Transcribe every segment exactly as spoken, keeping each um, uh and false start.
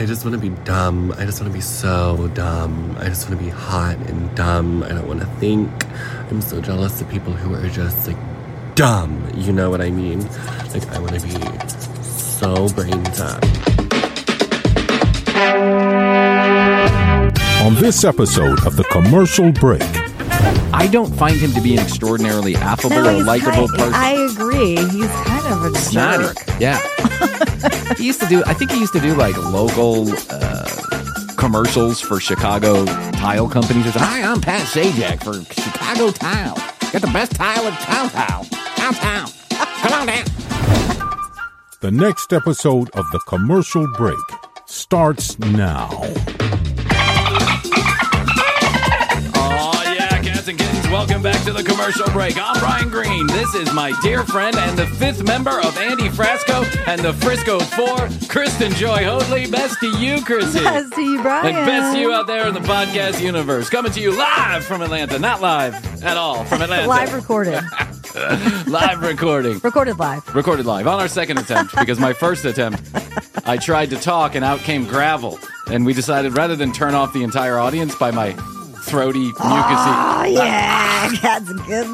I just want to be dumb. I just want to be so dumb. I just want to be hot and dumb. I don't want to think. I'm so jealous of people who are just like dumb. You know what I mean? Like, I want to be so brain dead. On this episode of The Commercial Break. I don't find him to be an extraordinarily affable No, or he's likable kind- person. I agree. He's kind of a Snotty. jerk. Yeah. He used to do, I think he used to do like local uh, commercials for Chicago tile companies. Or something. Hi, I'm Pat Sajak for Chicago Tile. Got the best tile of tile tile. Tile tile. Come on down. The next episode of The Commercial Break starts now. Welcome back to The Commercial Break. I'm Brian Green. This is my dear friend and the fifth member of Andy Frasco and the Frisco Four, Kristen Joy Hoadley. Best to you, Chrissy. Best to you, Brian. And best to you out there in the podcast universe. Coming to you live from Atlanta. Not live at all from Atlanta. Live recorded. Live recording. Recorded live. Recorded live on our second attempt because my first attempt, I tried to talk and out came gravel. And we decided rather than turn off the entire audience by my throaty, mucusy. Oh, yeah. That's good.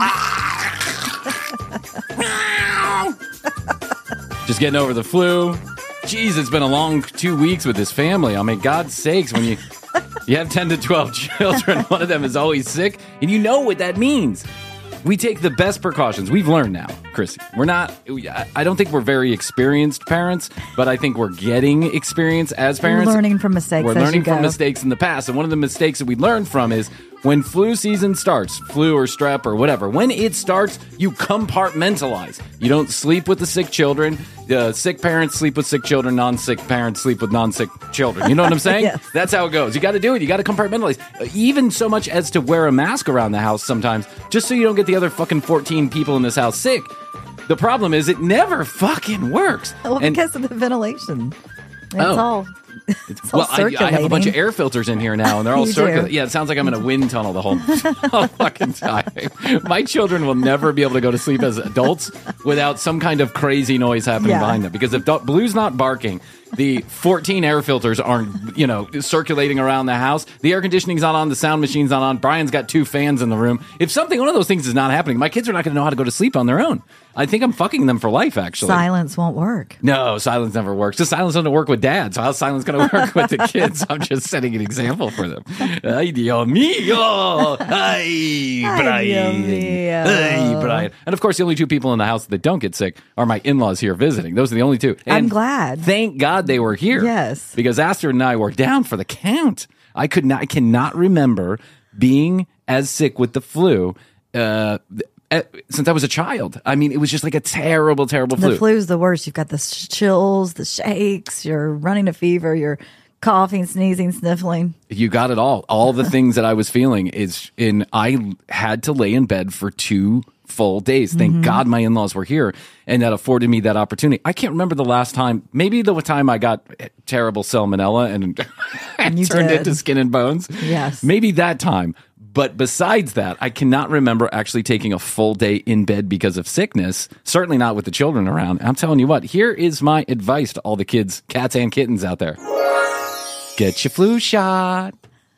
Just getting over the flu. Jeez, it's been a long two weeks with this family. I mean, God's sakes, when you you have ten to twelve children, one of them is always sick, and you know what that means. We take the best precautions. We've learned now, Chrissy. We're not, I don't think we're very experienced parents, but I think we're getting experience as parents. Learning from mistakes. We're as learning you go. from mistakes in the past. And one of the mistakes that we learned from is when flu season starts, flu or strep or whatever, when it starts, you compartmentalize. You don't sleep with the sick children. Uh, sick parents sleep with sick children. Non-sick parents sleep with non-sick children. You know what I'm saying? Yes. That's how it goes. You got to do it. You got to compartmentalize. Uh, even so much as to wear a mask around the house sometimes, just so you don't get the other fucking fourteen people in this house sick. The problem is it never fucking works. Well, And- because of the ventilation. It's Oh. all... It's all well, I, I have a bunch of circulating. air filters in here now, and they're all You circulating. do. Yeah, it sounds like I'm in a wind tunnel the whole, whole fucking time. My children will never be able to go to sleep as adults without some kind of crazy noise happening Yeah. behind them. Because if Do- Blue's not barking, the fourteen air filters aren't, you know, circulating around the house. The air conditioning's not on. The sound machine's not on. Brian's got two fans in the room. If something, one of those things is not happening, my kids are not going to know how to go to sleep on their own. I think I'm fucking them for life, actually. Silence won't work. No, silence never works. Just silence doesn't work with dad. So how's silence going to work with the kids? I'm just setting an example for them. Ay, Dios mío. Ay, Brian. Dios mío. Ay, Brian. And of course, the only two people in the house that don't get sick are my in-laws here visiting. Those are the only two. And I'm glad. Thank God they were here. Yes. Because Astrid and I were down for the count. I could not, I cannot remember being as sick with the flu, uh, Uh, since I was a child. I mean, it was just like a terrible, terrible flu. The flu's the worst. You've got the sh- chills, the shakes, you're running a fever, you're coughing, sneezing, sniffling. You got it all. All the things that I was feeling is in, I had to lay in bed for two full days. Thank Mm-hmm. God my in-laws were here, and that afforded me that opportunity. I can't remember the last time, maybe the time I got terrible salmonella and, and You turned did. into skin and bones. Yes. Maybe that time. But besides that, I cannot remember actually taking a full day in bed because of sickness. Certainly not with the children around. I'm telling you what, here is my advice to all the kids, cats and kittens out there. Get your flu shot.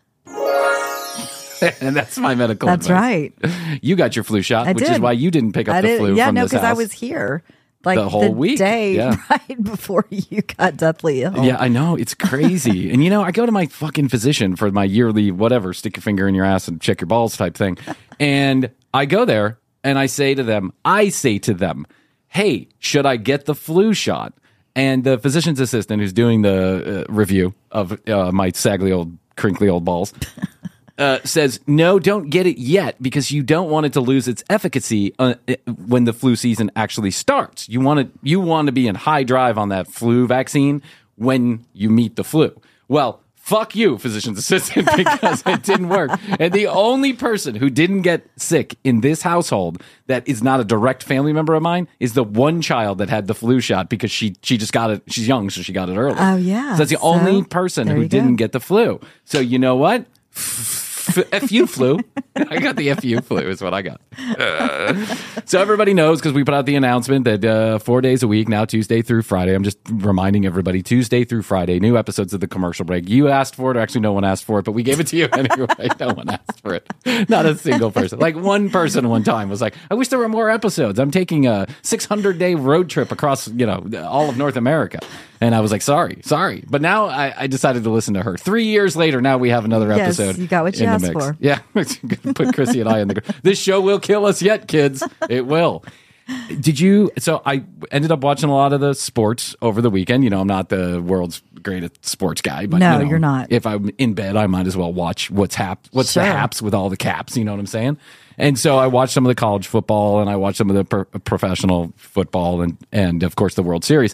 And that's my medical That's advice. right. You got your flu shot, I which did. is why you didn't pick up I the did. flu Yeah, from no, this because I house. was here. Like The whole week, day yeah. right before you got deathly ill. Yeah, I know. It's crazy. And, you know, I go to my fucking physician for my yearly whatever, stick your finger in your ass and check your balls type thing. And I go there and I say to them, I say to them, hey, should I get the flu shot? And the physician's assistant who's doing the uh, review of uh, my saggly old, crinkly old balls uh, says, no, don't get it yet because you don't want it to lose its efficacy uh, when the flu season actually starts. You want to, you want to be in high drive on that flu vaccine when you meet the flu. Well, fuck you, physician's assistant, because it didn't work. And the only person who didn't get sick in this household that is not a direct family member of mine is the one child that had the flu shot because she she just got it. She's young, so she got it early. Oh, yeah. So that's the So, only person there who you didn't go. get the flu. So you know what? F- F U flu. I got the F U flu is what I got. Uh, So everybody knows because we put out the announcement that uh, four days a week now, Tuesday through Friday. I'm just reminding everybody, Tuesday through Friday, new episodes of the Commercial Break. You asked for it, or actually no one asked for it, but we gave it to you anyway. No one asked for it. Not a single person. Like one person one time was like, I wish there were more episodes. I'm taking a six hundred day road trip across, you know, all of North America. And I was like, sorry, sorry. But now I, I decided to listen to her. Three years later, now we have another Yes, episode. you got what you in the asked mix. for. Yeah. Put Chrissy and I in the... This show will kill us yet, kids. It will. Did you... So I ended up watching a lot of the sports over the weekend. You know, I'm not the world's greatest sports guy. But, No, you know, you're not. If I'm in bed, I might as well watch what's hap- What's Sure. the haps with all the caps. You know what I'm saying? And so I watched some of the college football and I watched some of the pro- professional football and, and, of course, the World Series.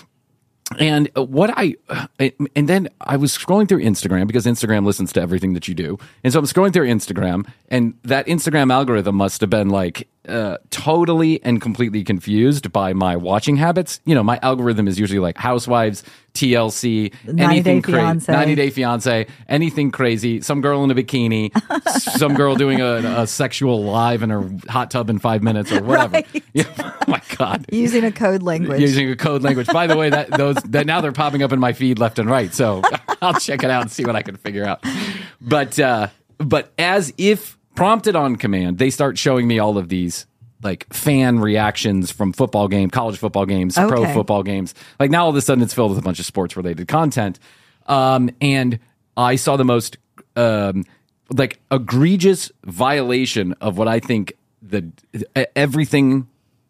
And what I, and then I was scrolling through Instagram because Instagram listens to everything that you do. And so I'm scrolling through Instagram, and that Instagram algorithm must have been like uh, totally and completely confused by my watching habits. You know, my algorithm is usually like Housewives, T L C, ninety anything Day crazy, Fiancé. ninety Day Fiance, anything crazy, some girl in a bikini, some girl doing a, a sexual live in her hot tub in five minutes or whatever. Right. Yeah, oh my God. Using a code language. Using a code language. By the way, that those that now they're popping up in my feed left and right. So I'll check it out and see what I can figure out. But uh, but as if prompted on command, they start showing me all of these like fan reactions from football game, college football games, pro Okay. football games. Like now all of a sudden it's filled with a bunch of sports related content. Um, and I saw the most um, like egregious violation of what I think the everything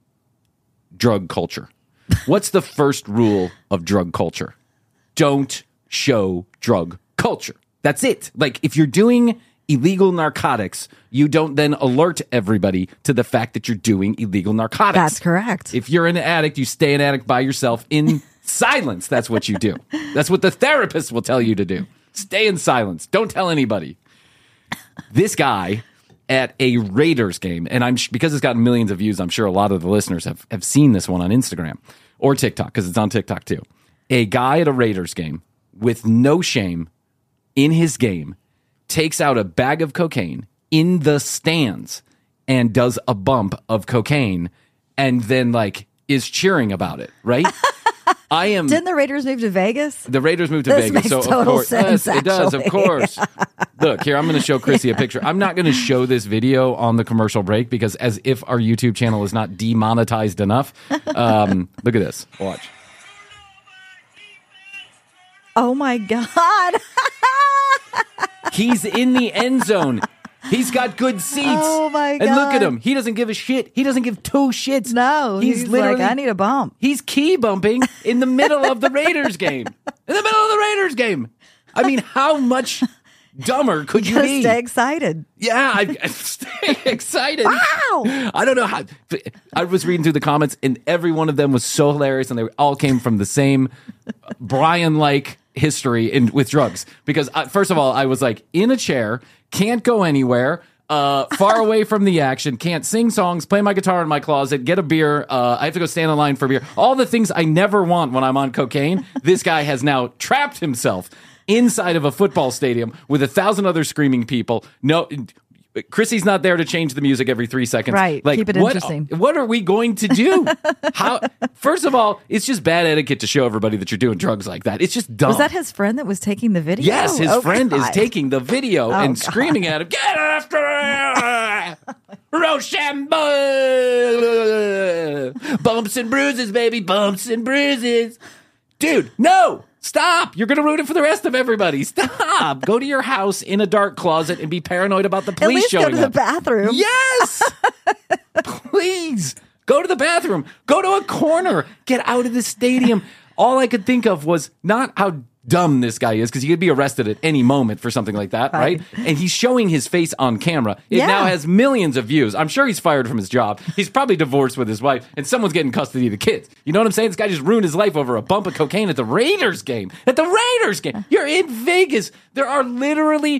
drug culture. What's the first rule of drug culture? Don't show drug culture. That's it. Like if you're doing illegal narcotics, you don't then alert everybody to the fact that you're doing illegal narcotics. That's correct. If you're an addict, you stay an addict by yourself in silence. That's what you do. That's what the therapist will tell you to do. Stay in silence. Don't tell anybody. This guy at a Raiders game, and I'm because it's gotten millions of views, I'm sure a lot of the listeners have, have seen this one on Instagram or TikTok, because it's on TikTok too. A guy at a Raiders game with no shame in his game takes out a bag of cocaine in the stands and does a bump of cocaine and then like is cheering about it, right? I am Didn't the Raiders move to Vegas? the Raiders moved to This Vegas, makes so of total course, sense, yes, it does, of actually. course. Look here, I'm going to show Chrissy a picture. I'm not going to show this video on the commercial break because, as if our YouTube channel is not demonetized enough. Um, look at this. Watch. Oh my God. He's in the end zone. He's got good seats. Oh, my And look at God. him. He doesn't give a shit. He doesn't give two shits. No, he's, like, I need a bump. He's key bumping in the middle of the Raiders game. In the middle of the Raiders game. I mean, how much dumber could you Gotta be? stay excited. Yeah, I, I stay excited. Wow. I don't know how. I was reading through the comments, and every one of them was so hilarious, and they all came from the same Brian-like history in with drugs. Because uh, first of all, I was like in a chair, can't go anywhere. Uh, far away from the action, can't sing songs, play my guitar in my closet, get a beer. Uh, I have to go stand in line for beer. All the things I never want when I'm on cocaine. This guy has now trapped himself inside of a football stadium with a thousand other screaming people. No, Chrissy's not there to change the music every three seconds. Right. Like, Keep it what, interesting. What are we going to do? How? First of all, it's just bad etiquette to show everybody that you're doing drugs like that. It's just dumb. Was that his friend that was taking the video? Yes, his Oh, friend is God. taking the video and God. screaming at him, "Get after it! Rochambeau! Bumps and bruises, baby, bumps and bruises." Dude, no! Stop! You're going to ruin it for the rest of everybody. Stop! Go to your house in a dark closet and be paranoid about the At police least showing go to the up. bathroom. Yes! Please go to the bathroom. Go to a corner. Get out of the stadium. All I could think of was not how dumb this guy is, because he could be arrested at any moment for something like that, right? Right. And he's showing his face on camera. It Yeah. now has millions of views. I'm sure he's fired from his job. He's probably divorced with his wife, and someone's getting custody of the kids. You know what I'm saying? This guy just ruined his life over a bump of cocaine at the Raiders game. At the Raiders game. You're in Vegas. There are literally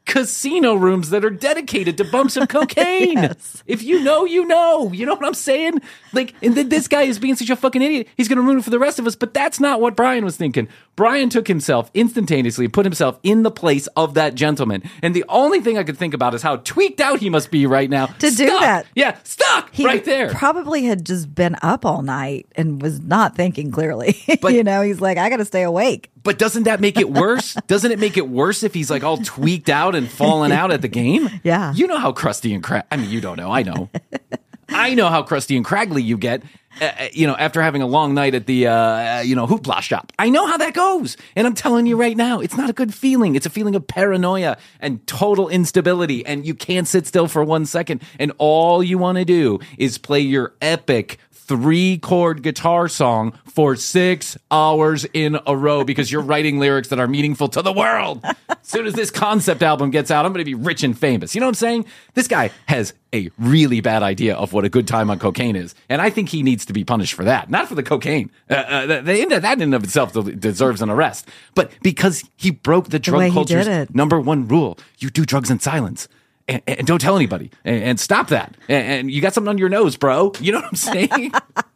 casino rooms that are dedicated to bumps of cocaine. Yes. If you know, you know. You know what I'm saying? Like, and then this guy is being such a fucking idiot. He's going to ruin it for the rest of us. But that's not what Brian was thinking. Brian took himself instantaneously, put himself in the place of that gentleman. And the only thing I could think about is how tweaked out he must be right now. To do Stuck. that. Yeah, stuck He right there. probably had just been up all night and was not thinking clearly. But- you know, he's like, I got to stay awake. But doesn't that make it worse? Doesn't it make it worse if he's like all tweaked out and falling out at the game? Yeah. You know how crusty and crag. I mean, you don't know. I know. I know how crusty and craggly you get, uh, you know, after having a long night at the, uh, you know, hoopla shop. I know how that goes. And I'm telling you right now, it's not a good feeling. It's a feeling of paranoia and total instability. And you can't sit still for one second. And all you want to do is play your epic three chord guitar song for six hours in a row because you're writing lyrics that are meaningful to the world. As soon as this concept album gets out, I'm going to be rich and famous. You know what I'm saying? This guy has a really bad idea of what a good time on cocaine is. And I think he needs to be punished for that. Not for the cocaine. Uh, uh, the, the, that in and of itself deserves an arrest. But because he broke the drug way he culture's did it. number one rule. You do drugs in silence. And, and don't tell anybody. And, and stop that. And, and you got something on your nose, bro. You know what I'm saying?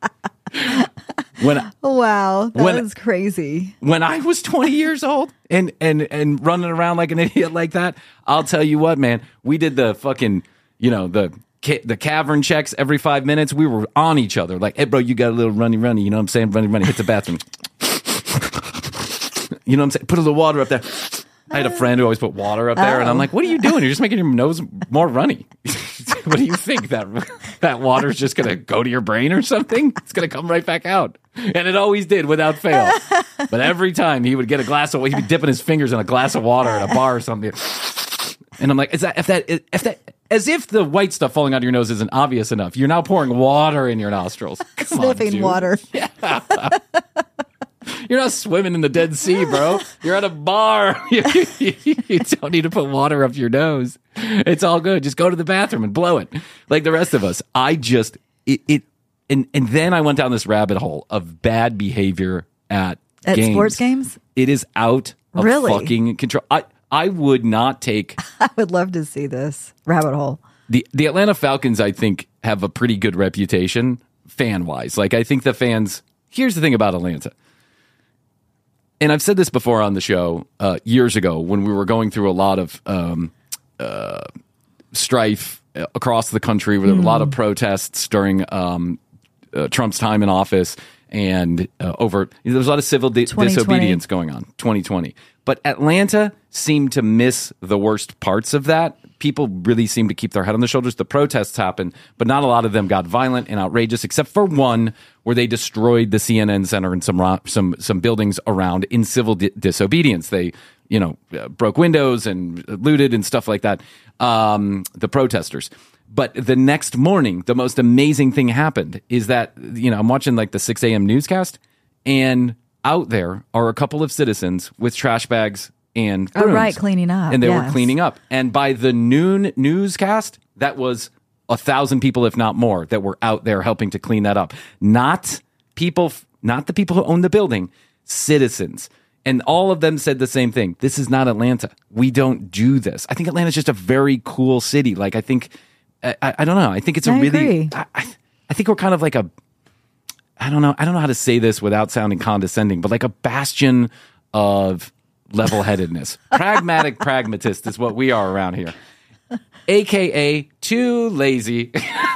when Wow. That When- was crazy. when I was twenty years old and and and running around like an idiot like that, I'll tell you what, man. We did the fucking, you know, the ca- the cavern checks every five minutes. We were on each other. Like, hey, bro, you got a little runny, runny. You know what I'm saying? Runny, runny. Hit the bathroom. You know what I'm saying? Put a little water up there. I had a friend who always put water up there, and I'm like, "What are you doing? You're just making your nose more runny." What do you think, that that water's just gonna go to your brain or something? It's gonna come right back out, and it always did without fail. But every time he would get a glass of, he'd be dipping his fingers in a glass of water at a bar or something, and I'm like, "Is that if that if that?" As if the white stuff falling out of your nose isn't obvious enough. You're now pouring water in your nostrils. Come on, Sniffing dude. water. You're not swimming in the Dead Sea, bro. You're at a bar. You, you, you don't need to put water up your nose. It's all good. Just go to the bathroom and blow it. Like the rest of us. I just, it, it and, and then I went down this rabbit hole of bad behavior at, At games. sports games? It is out of Really? fucking control. I, I would not take I would love to see this rabbit hole. the the Atlanta Falcons, I think, have a pretty good reputation fan wise. Like, I think the fans, here's the thing about Atlanta. And I've said this before on the show uh, years ago when we were going through a lot of um, uh, strife across the country. Where there were a lot of protests during um, uh, Trump's time in office, and uh, over there was a lot of civil di- twenty twenty disobedience going on. twenty twenty, but Atlanta seemed to miss the worst parts of that. People really seemed to keep their head on their shoulders. The protests happened, but not a lot of them got violent and outrageous, except for one where they destroyed the C N N Center and some ro- some some buildings around in civil di- disobedience. They, you know, uh, broke windows and looted and stuff like that. Um, the protesters. But the next morning, the most amazing thing happened is that, you know, I'm watching like the six a.m. newscast, and out there are a couple of citizens with trash bags and Oh, brooms. right, cleaning up, And they were yes. cleaning up. And by the noon newscast, that was a thousand people, if not more, that were out there helping to clean that up. Not people, not the people who own the building, citizens. And all of them said the same thing. This is not Atlanta. We don't do this. I think Atlanta's just a very cool city. Like, I think, I, I don't know. I think it's a I really, agree. I, I, I think we're kind of like a, I don't know. I don't know how to say this without sounding condescending, but like a bastion of level-headedness. Pragmatic pragmatist is what we are around here. A K A too lazy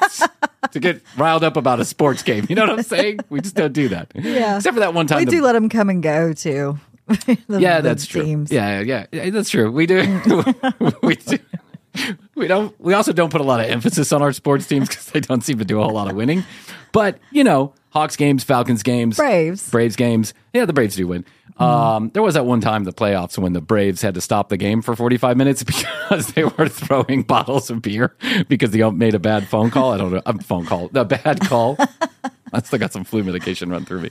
to get riled up about a sports game. You know what I'm saying? We just don't do that. Yeah. Except for that one time. We the- do let them come and go too. The- yeah, the that's true. teams. Yeah, yeah, yeah, that's true. We do. we do. We don't. We also don't put a lot of emphasis on our sports teams because they don't seem to do a whole lot of winning. But you know, Hawks games, Falcons games, Braves. Braves games. Yeah, the Braves do win. Um, there was that one time the playoffs when the Braves had to stop the game for forty-five minutes because they were throwing bottles of beer because they made a bad phone call. I don't know, a phone call, a bad call. I still got some flu medication run through me.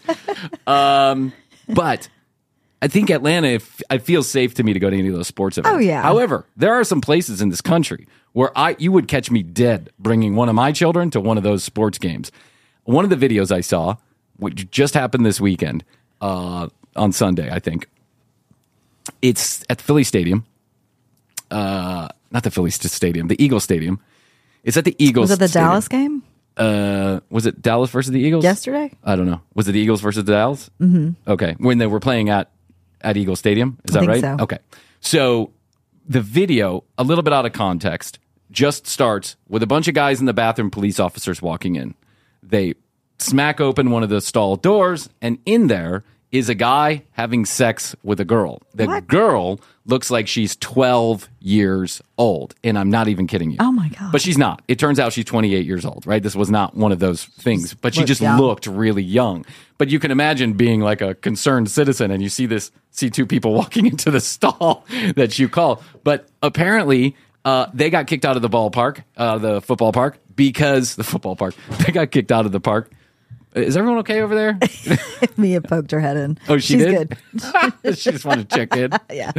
Um, but I think Atlanta, if, it feels safe to me to go to any of those sports events. Oh, yeah. However, there are some places in this country where I you would catch me dead bringing one of my children to one of those sports games. One of the videos I saw, which just happened this weekend, uh, on Sunday, I think. It's at Philly Stadium. uh, not the Phillies Stadium, the Eagles Stadium. It's at the Eagles. Was it the Stadium. Dallas game? Uh, was it Dallas versus the Eagles Yesterday? I don't know. Was it the Eagles versus the Dallas? Mm-hmm. Okay, when they were playing at at Eagle Stadium, is I that think right? so. Okay, so the video, a little bit out of context, just starts with a bunch of guys in the bathroom, police officers walking in. They smack open one of the stall doors, and in there is a guy having sex with a girl. The What? girl looks like she's twelve years old, and I'm not even kidding you. Oh, my God. But she's not. It turns out she's twenty-eight years old, right? This was not one of those things, but she looked just young. looked really young. But you can imagine being like a concerned citizen and you see this, see two people walking into the stall that you call. But apparently, uh, they got kicked out of the ballpark, uh, the football park, because the football park, they got kicked out of the park. Is everyone okay over there? Mia poked her head in. Oh, she She's did? good. She just wanted to check in.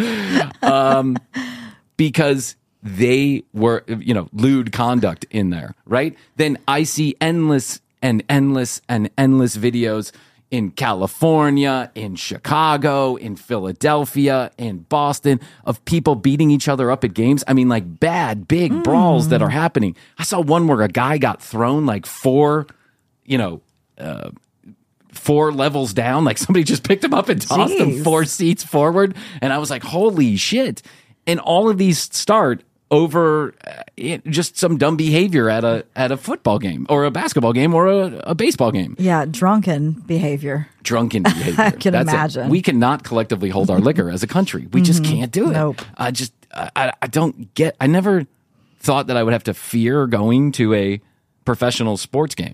Yeah. Because they were, you know, lewd conduct in there, right? Then I see endless and endless and endless videos in California, in Chicago, in Philadelphia, in Boston of people beating each other up at games. I mean, like bad, big brawls that are happening. I saw one where a guy got thrown like four, you know, uh, four levels down. Like somebody just picked him up and tossed him Jeez. four seats forward. And I was like, holy shit. And all of these start over uh, it, just some dumb behavior at a at a football game or a basketball game or a, a baseball game. Yeah, drunken behavior. Drunken behavior. I can That's it. imagine. We cannot collectively hold our liquor as a country. We just can't do it. Nope. I just I, I don't get. I never thought that I would have to fear going to a professional sports game,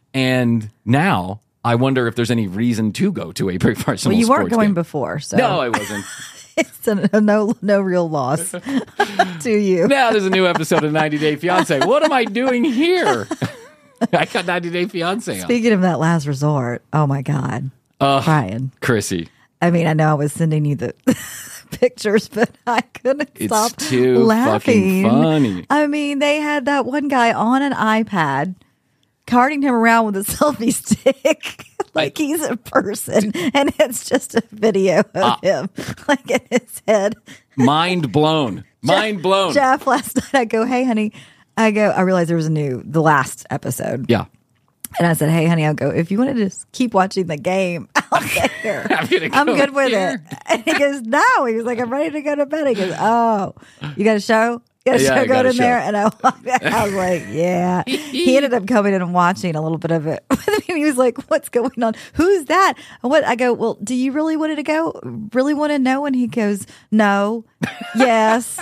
and now I wonder if there's any reason to go to a professional. Well, you weren't sports going game. before, so No, I wasn't. it's a, no no real loss to you. Now there's a new episode of ninety Day Fiance. What am I doing here? I got ninety Day Fiance on. Speaking of that last resort, oh my God, Uh, Brian. Chrissy, I mean, I know I was sending you the pictures, but I couldn't It's stop too laughing. fucking funny. I mean, they had that one guy on an iPad carting him around with a selfie stick. Like I- he's a person, and it's just a video of Ah. him, like in his head. mind blown. Mind blown. Jeff, last night I go, hey, honey, I go, I realized there was a new, the last episode. Yeah. And I said, hey, honey, I'll go, if you want to just keep watching the game out there, I'm gonna I'm go good with here. it. And he goes, no. He was like, I'm ready to go to bed. He goes, oh, you got a show? You got a Yeah, I show got going a in show. there? And I, I was like, yeah. He ended up coming in and watching a little bit of it with me. He was like, what's going on? Who's that? And what I go, well, do you really want it to go? Really want to know? And he goes, no, yes.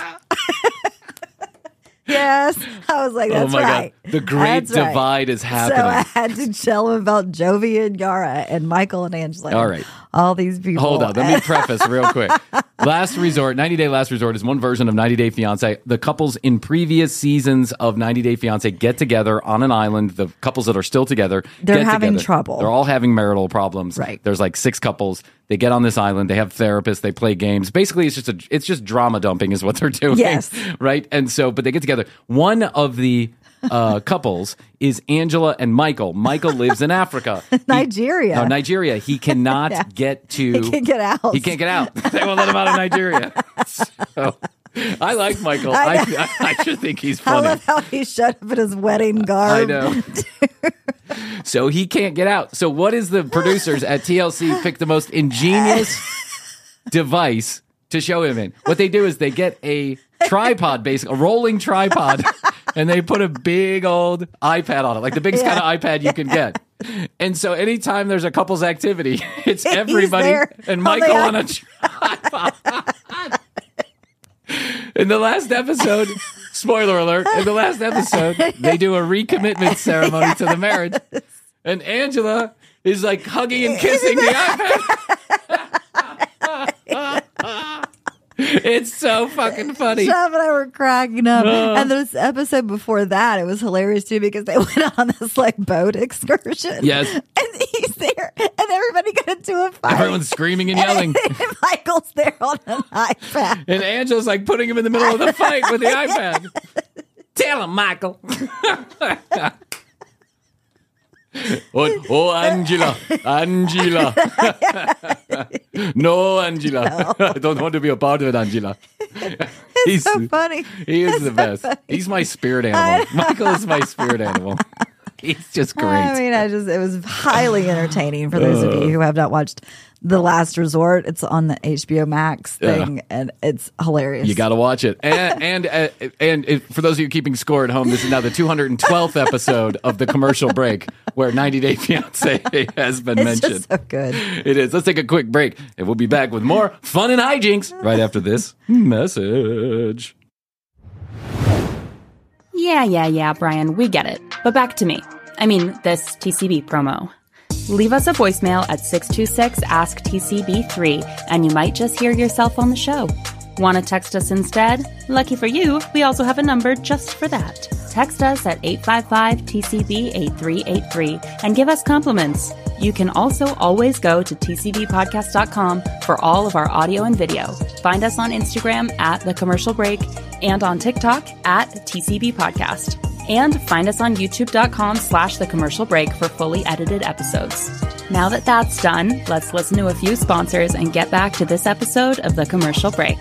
Yes. I was like, that's oh my right. God. The great That's right. divide is So happening. I had to tell him about Jovi and Yara and Michael and Angela. All right. All these people. Hold on. Let me preface real quick. Last Resort, ninety Day Last Resort is one version of ninety Day Fiance. The couples in previous seasons of ninety Day Fiance get together on an island. The couples that are still together They're get having together. trouble. They're all having marital problems. Right. There's like six couples. They get on this island. They have therapists. They play games. Basically, it's just a, it's just drama dumping is what they're doing. Yes. Right. And so, but they get together. One of the uh, couples is Angela and Michael. Michael lives in Africa. He- Nigeria. No, Nigeria. He cannot Yeah. get to. He can't get out. He can't get out. They won't let him out of Nigeria. So, I like Michael. I, I I, I just think he's I funny. love how he showed up in his wedding garb. I know. So he can't get out. So what is the producers at T L C pick the most ingenious device to show him in? What they do is they get a tripod, basically a rolling tripod, and they put a big old iPad on it, like the biggest Yeah. kind of iPad you can get. And so anytime there's a couple's activity, it's everybody there and on Michael the on a tripod. In the last episode, spoiler alert, in the last episode, they do a recommitment ceremony to the marriage. And Angela is like hugging and kissing the iPad. It's so fucking funny. Jeff and I were cracking up. And this episode before that, it was hilarious too because they went on this like boat excursion. Yes. And he's there and everybody got into a fight. Everyone's screaming and yelling. And Michael's there on an iPad. And Angela's like putting him in the middle of the fight with the iPad. Tell him, Michael. Oh, oh, Angela, Angela. No, Angela. I don't want to be a part of it, Angela. He's so funny. He is It's the so best. funny. He's my spirit animal. Michael is my spirit animal. He's just great. I mean, I just it was highly entertaining for those of you who have not watched The Last Resort. It's on the H B O Max thing, Yeah. and it's hilarious. You got to watch it. And and uh, and if, for those of you keeping score at home, this is now the two hundred twelfth episode of the commercial break where ninety Day Fiance has been It's mentioned. just so good. It is. Let's take a quick break, and we'll be back with more fun and hijinks right after this message. Yeah, yeah, yeah, Brian, we get it. But back to me. I mean, this T C B promo. Leave us a voicemail at six two six, ask T C B three, and you might just hear yourself on the show. Want to text us instead? Lucky for you, we also have a number just for that. Text us at eight five five T C B eight three eight three and give us compliments. You can also always go to T C B podcast dot com for all of our audio and video. Find us on Instagram at The Commercial Break and on TikTok at T C B Podcast. And find us on youtube.com slash The Commercial Break for fully edited episodes. Now that that's done, let's listen to a few sponsors and get back to this episode of The Commercial Break.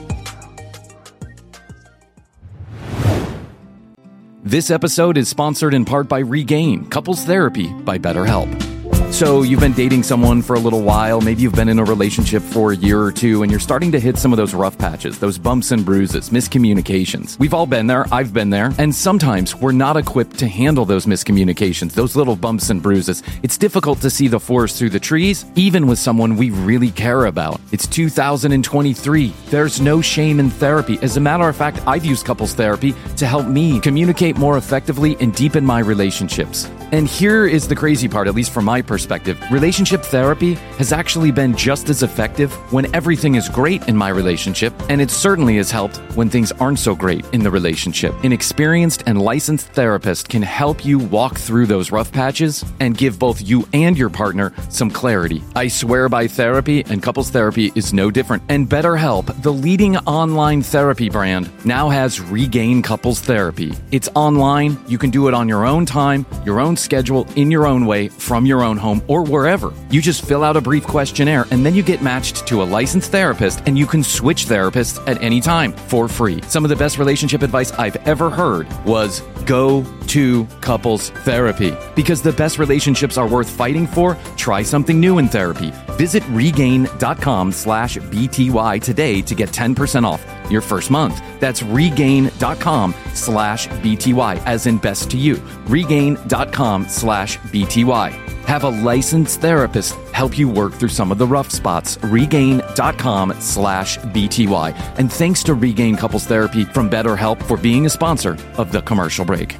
This episode is sponsored in part by Regain, Couples Therapy by BetterHelp. So you've been dating someone for a little while, maybe you've been in a relationship for a year or two, and you're starting to hit some of those rough patches, those bumps and bruises, miscommunications. We've all been there, I've been there, and sometimes we're not equipped to handle those miscommunications, those little bumps and bruises. It's difficult to see the forest through the trees, even with someone we really care about. It's two thousand twenty-three. There's no shame in therapy. As a matter of fact, I've used couples therapy to help me communicate more effectively and deepen my relationships. And here is the crazy part, at least from my perspective. Relationship therapy has actually been just as effective when everything is great in my relationship, and it certainly has helped when things aren't so great in the relationship. An experienced and licensed therapist can help you walk through those rough patches and give both you and your partner some clarity. I swear by therapy, and couples therapy is no different. And BetterHelp, the leading online therapy brand, now has Regain Couples Therapy. It's online. You can do it on your own time, your own schedule, in your own way, from your own home, or wherever. You just fill out a brief questionnaire, and then you get matched to a licensed therapist, and you can switch therapists at any time for free. Some of the best relationship advice I've ever heard was go to couples therapy. Because the best relationships are worth fighting for, try something new in therapy. Visit regain.com slash BTY today to get ten percent off your first month. That's regain.com slash BTY, as in best to you. Regain.com slash BTY. Have a licensed therapist help you work through some of the rough spots. Regain.com slash BTY. And thanks to Regain Couples Therapy from BetterHelp for being a sponsor of The Commercial Break.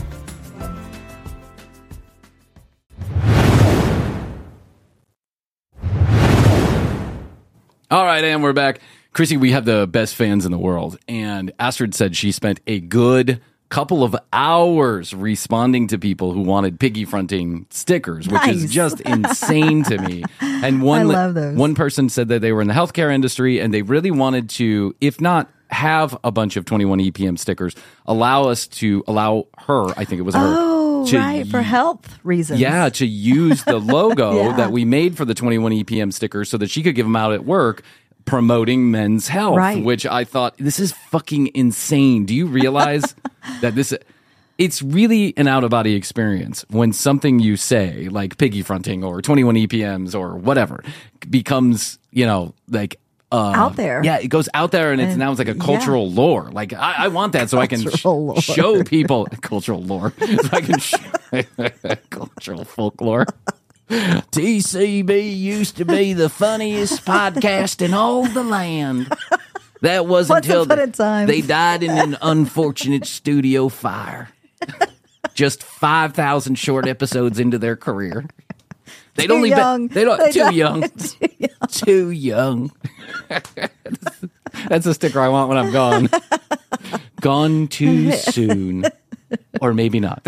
All right, and we're back. Chrissy, we have the best fans in the world. And Astrid said she spent a good couple of hours responding to people who wanted piggy fronting stickers, which Nice. is just insane to me. And one, I love those. one person said that they were in the healthcare industry and they really wanted to, if not have a bunch of twenty-one E P M stickers, allow us to allow her, I think it was her. Oh, to right, for health reasons. Yeah, to use the logo Yeah. that we made for the twenty-one E P M stickers so that she could give them out at work promoting men's health, Right. which I thought, this is fucking insane. Do you realize that this, it's really an out-of-body experience when something you say, like piggy fronting or twenty-one E P Ms or whatever, becomes, you know, like, Uh, Out there. Yeah, it goes out there and it's And- now it's like a cultural yeah. lore. Like, I, I want that so I can sh- Cultural lore. show people cultural lore. So I can sh- cultural folklore. T C B used to be the funniest podcast in all the land. That was Once until upon a time. they died in an unfortunate studio fire. Just five thousand short episodes into their career. They'd Too only young. Been, they don't They too died young. too young. Too young. That's a sticker I want when I'm gone. Gone too soon. Or maybe not.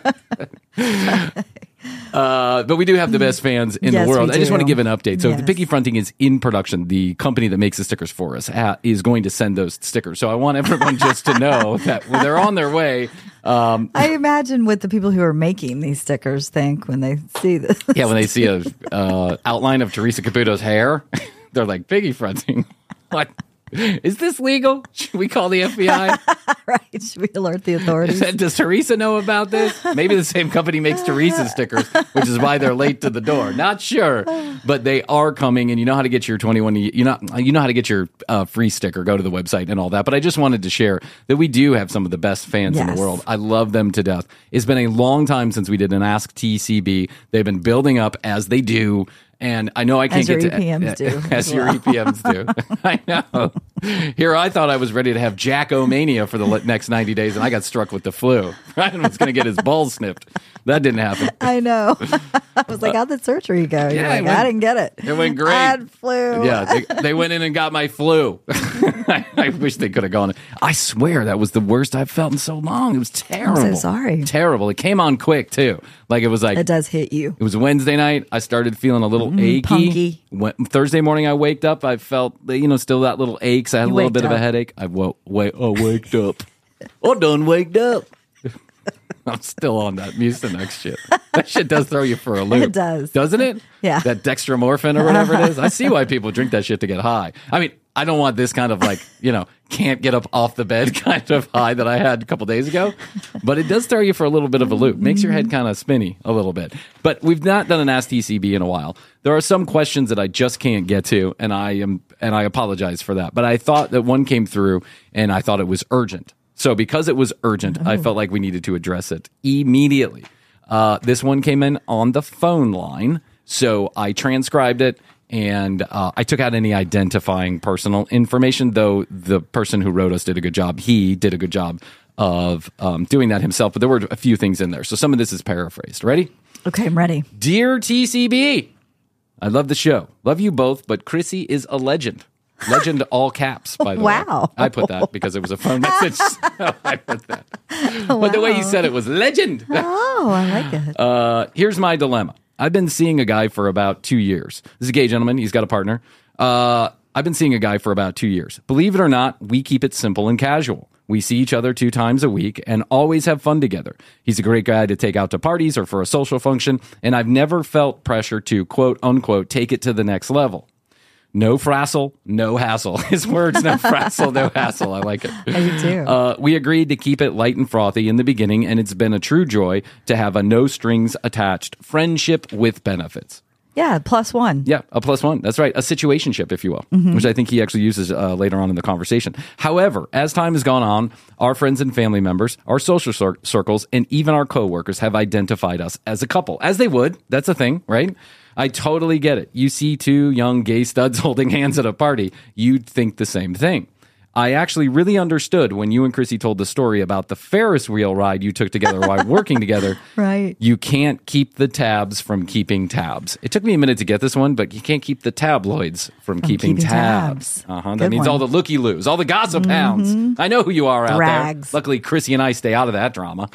Uh, but we do have the best fans in Yes, the world. we I just do. want to give an update. So Yes. the Piggy Fronting is in production. The company that makes the stickers for us ha- is going to send those stickers. So I want everyone just to know that when they're on their way. Um, I imagine what the people who are making these stickers think when they see this. yeah, when they see a uh, outline of Teresa Caputo's hair, they're like, Piggy Fronting. What? Is this legal? Should we call the F B I? Right? Should we alert the authorities? Does Teresa know about this? Maybe the same company makes Teresa stickers, which is why they're late to the door. Not sure, but they are coming, and you know how to get your twenty-one. You know, you know how to get your uh, free sticker. Go to the website and all that. But I just wanted to share that we do have some of the best fans in Yes. the world. I love them to death. It's been a long time since we did an Ask T C B. They've been building up as they do. And I know I can't As your get to E P Ms do, as as your well. E P Ms do. I know. Here, I thought I was ready to have Jack-O-Mania for the le- next ninety days, and I got struck with the flu. Ryan was going to get his balls snipped. That didn't happen. I know. I was like, how'd the surgery go? You're yeah, like, it went- I didn't get it. It went great. I had flu. Yeah, they, they went in and got my flu. I, I wish they could have gone. I swear that was the worst I've felt in so long. It was terrible. I'm so sorry. Terrible. It came on quick too. Like it was like It does hit you. It was Wednesday night. I started feeling a little Mm, achy. punky. When, Thursday morning, I waked up. I felt, you know, still that little aches. I had You a little waked bit of a up. headache. I woke, wait, oh, waked up. I done waked up. I'm still on that Mucinex shit. That shit does throw you for a loop. It does. Doesn't it? Yeah. That dextromorphin or whatever it is. I see why people drink that shit to get high. I mean, I don't want this kind of like, you know, can't get up off the bed kind of high that I had a couple days ago. But it does throw you for a little bit of a loop. Makes your head kind of spinny a little bit. But we've not done an Ask T C B in a while. There are some questions that I just can't get to, and I am and I apologize for that. But I thought that one came through, and I thought it was urgent. So because it was urgent, I felt like we needed to address it immediately. Uh, this one came in on the phone line, so I transcribed it, and uh, I took out any identifying personal information, though the person who wrote us did a good job. He did a good job of um, doing that himself, but there were a few things in there. So some of this is paraphrased. Ready? Okay, I'm ready. Dear T C B, I love the show. Love you both, but Chrissy is a legend. Legend all caps, by the way. Wow. I put that because it was a phone message. So I put that. But the way you said it was legend. Oh, I like it. Uh, here's my dilemma. I've been seeing a guy for about two years. This is a gay gentleman. He's got a partner. Uh, I've been seeing a guy for about two years. Believe it or not, we keep it simple and casual. We see each other two times a week and always have fun together. He's a great guy to take out to parties or for a social function, and I've never felt pressure to, quote, unquote, take it to the next level. No frazzle, no hassle. His words, no frazzle, no hassle. I like it. I do too. Uh, we agreed to keep it light and frothy in the beginning, and it's been a true joy to have a no strings attached friendship with benefits. Yeah, plus one. Yeah, a plus one. That's right. A situationship, if you will, Mm-hmm. which I think he actually uses uh, later on in the conversation. However, as time has gone on, our friends and family members, our social cir- circles, and even our coworkers have identified us as a couple, as they would. That's a thing, right? I totally get it. You see two young gay studs holding hands at a party, you'd think the same thing. I actually really understood when you and Chrissy told the story about the Ferris wheel ride you took together while working together. Right. You can't keep the tabs from keeping tabs. It took me a minute to get this one, but you can't keep the tabloids from, keeping, keeping tabs. tabs. Uh-huh. That Good means all one. the looky-loos, all the gossip hounds. I know who you are out Rags. there. Luckily, Chrissy and I stay out of that drama.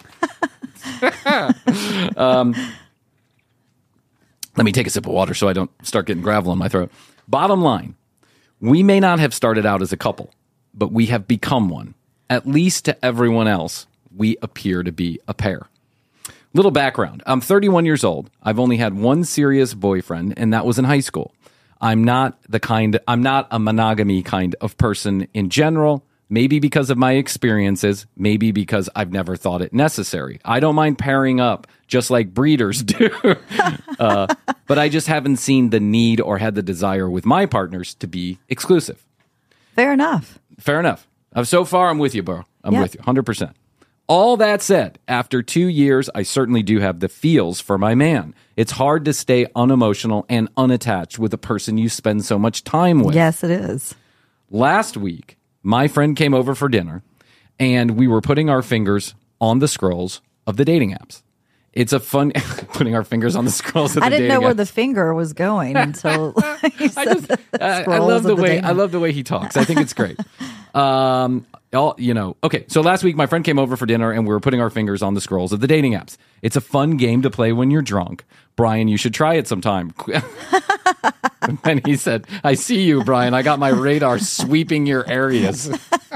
um, let me take a sip of water so I don't start getting gravel in my throat. Bottom line, we may not have started out as a couple, but we have become one. At least to everyone else, we appear to be a pair. Little background. I'm thirty-one years old. I've only had one serious boyfriend, and that was in high school. I'm not the kind, I'm not a monogamy kind of person in general. Maybe because of my experiences, maybe because I've never thought it necessary. I don't mind pairing up, just like breeders do. uh, but I just haven't seen the need or had the desire with my partners to be exclusive. Fair enough. Fair enough. Uh, so far, I'm with you, bro. I'm Yeah. with you, one hundred percent. All that said, after two years, I certainly do have the feels for my man. It's hard to stay unemotional and unattached with a person you spend so much time with. Yes, it is. Last week, my friend came over for dinner, and we were putting our fingers on the scrolls of the dating apps. It's a fun putting our fingers on the scrolls of the I didn't dating know where apps. the finger was going until you said I just, the uh, I scrolls love the of the way dating I love the way he talks. I think it's great. um, all you know. Okay, so last week my friend came over for dinner, and we were putting our fingers on the scrolls of the dating apps. It's a fun game to play when you're drunk. Brian, you should try it sometime. And he said, "I see you, Brian. I got my radar sweeping your areas."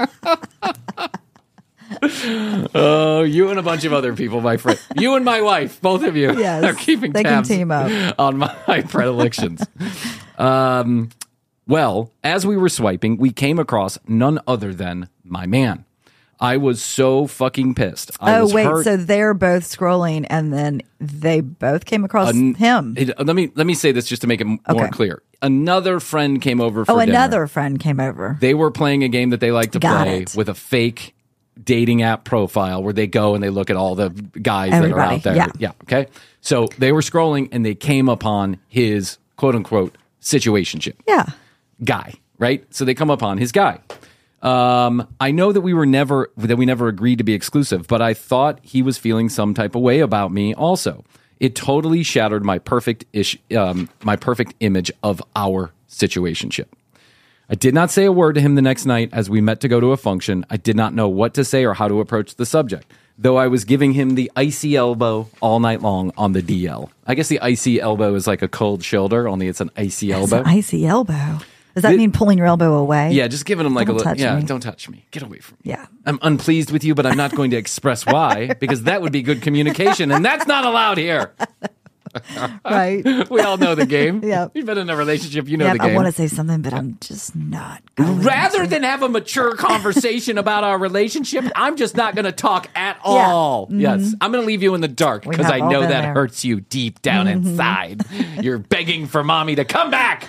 Oh, you and a bunch of other people, my friend. You and my wife, both of you, Yes, are keeping they can tabs team up. on my predilections. um, Well, as we were swiping, we came across none other than my man. I was so fucking pissed. I oh, was wait. hurt. So they're both scrolling and then they both came across An- him. It- let me let me say this just to make it m- more Okay. clear. Another friend came over for oh, dinner. another friend came over. They were playing a game that they like to Got play it. with a fake dating app profile where they go and they look at all the guys Everybody, that are out there. yeah. Yeah. Okay. So they were scrolling and they came upon his quote unquote situationship Yeah. guy, right? So they come upon his guy. Um, I know that we were never that we never agreed to be exclusive, but I thought he was feeling some type of way about me also. It totally shattered my perfect ish, um, my perfect image of our situationship. I did not say a word to him the next night as we met to go to a function. I did not know what to say or how to approach the subject, though I was giving him the icy elbow all night long on the D L. I guess the icy elbow is like a cold shoulder, only it's an icy It's elbow. an icy elbow. Does that It- mean pulling your elbow away? Yeah, just giving him like Don't a little. touch Yeah, me. don't touch me. Get away from me. Yeah. I'm unpleased with you, but I'm not going to express why because that would be good communication, and that's not allowed here. Right. We all know the game. Yep. You've been in a relationship, you know Yeah, the I game. want to say something, but I'm just not going Rather to. than have a mature conversation about our relationship, I'm just not going to talk at all. Yes, I'm going to leave you in the dark We because have I all know been that there. hurts you deep down inside. You're begging for mommy to come back.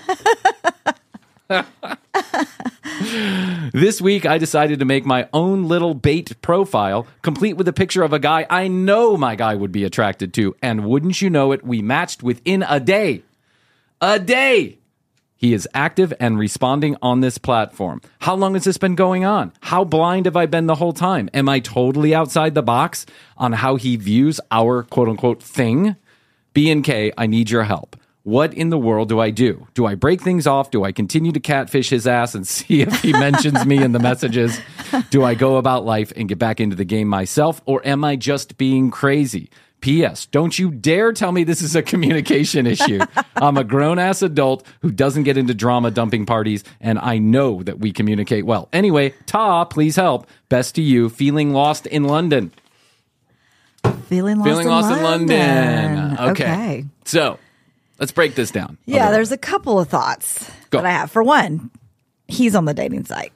This week, I decided to make my own little bait profile, complete with a picture of a guy I know my guy would be attracted to. And wouldn't you know it, we matched within a day. A day! He is active and responding on this platform. How long has this been going on? How blind have I been the whole time? Am I totally outside the box on how he views our quote-unquote thing? B and K, I need your help. What in the world do I do? Do I break things off? Do I continue to catfish his ass and see if he mentions me in the messages? Do I go about life and get back into the game myself? Or am I just being crazy? P S. Don't you dare tell me this is a communication issue. I'm a grown-ass adult who doesn't get into drama dumping parties, and I know that we communicate well. Anyway, Ta, please help. Best to you. Feeling lost in London. Feeling lost, Feeling in, lost in London. London. Okay. So, let's break this down. Yeah, Okay. there's a couple of thoughts Go. that I have. For one, he's on the dating site.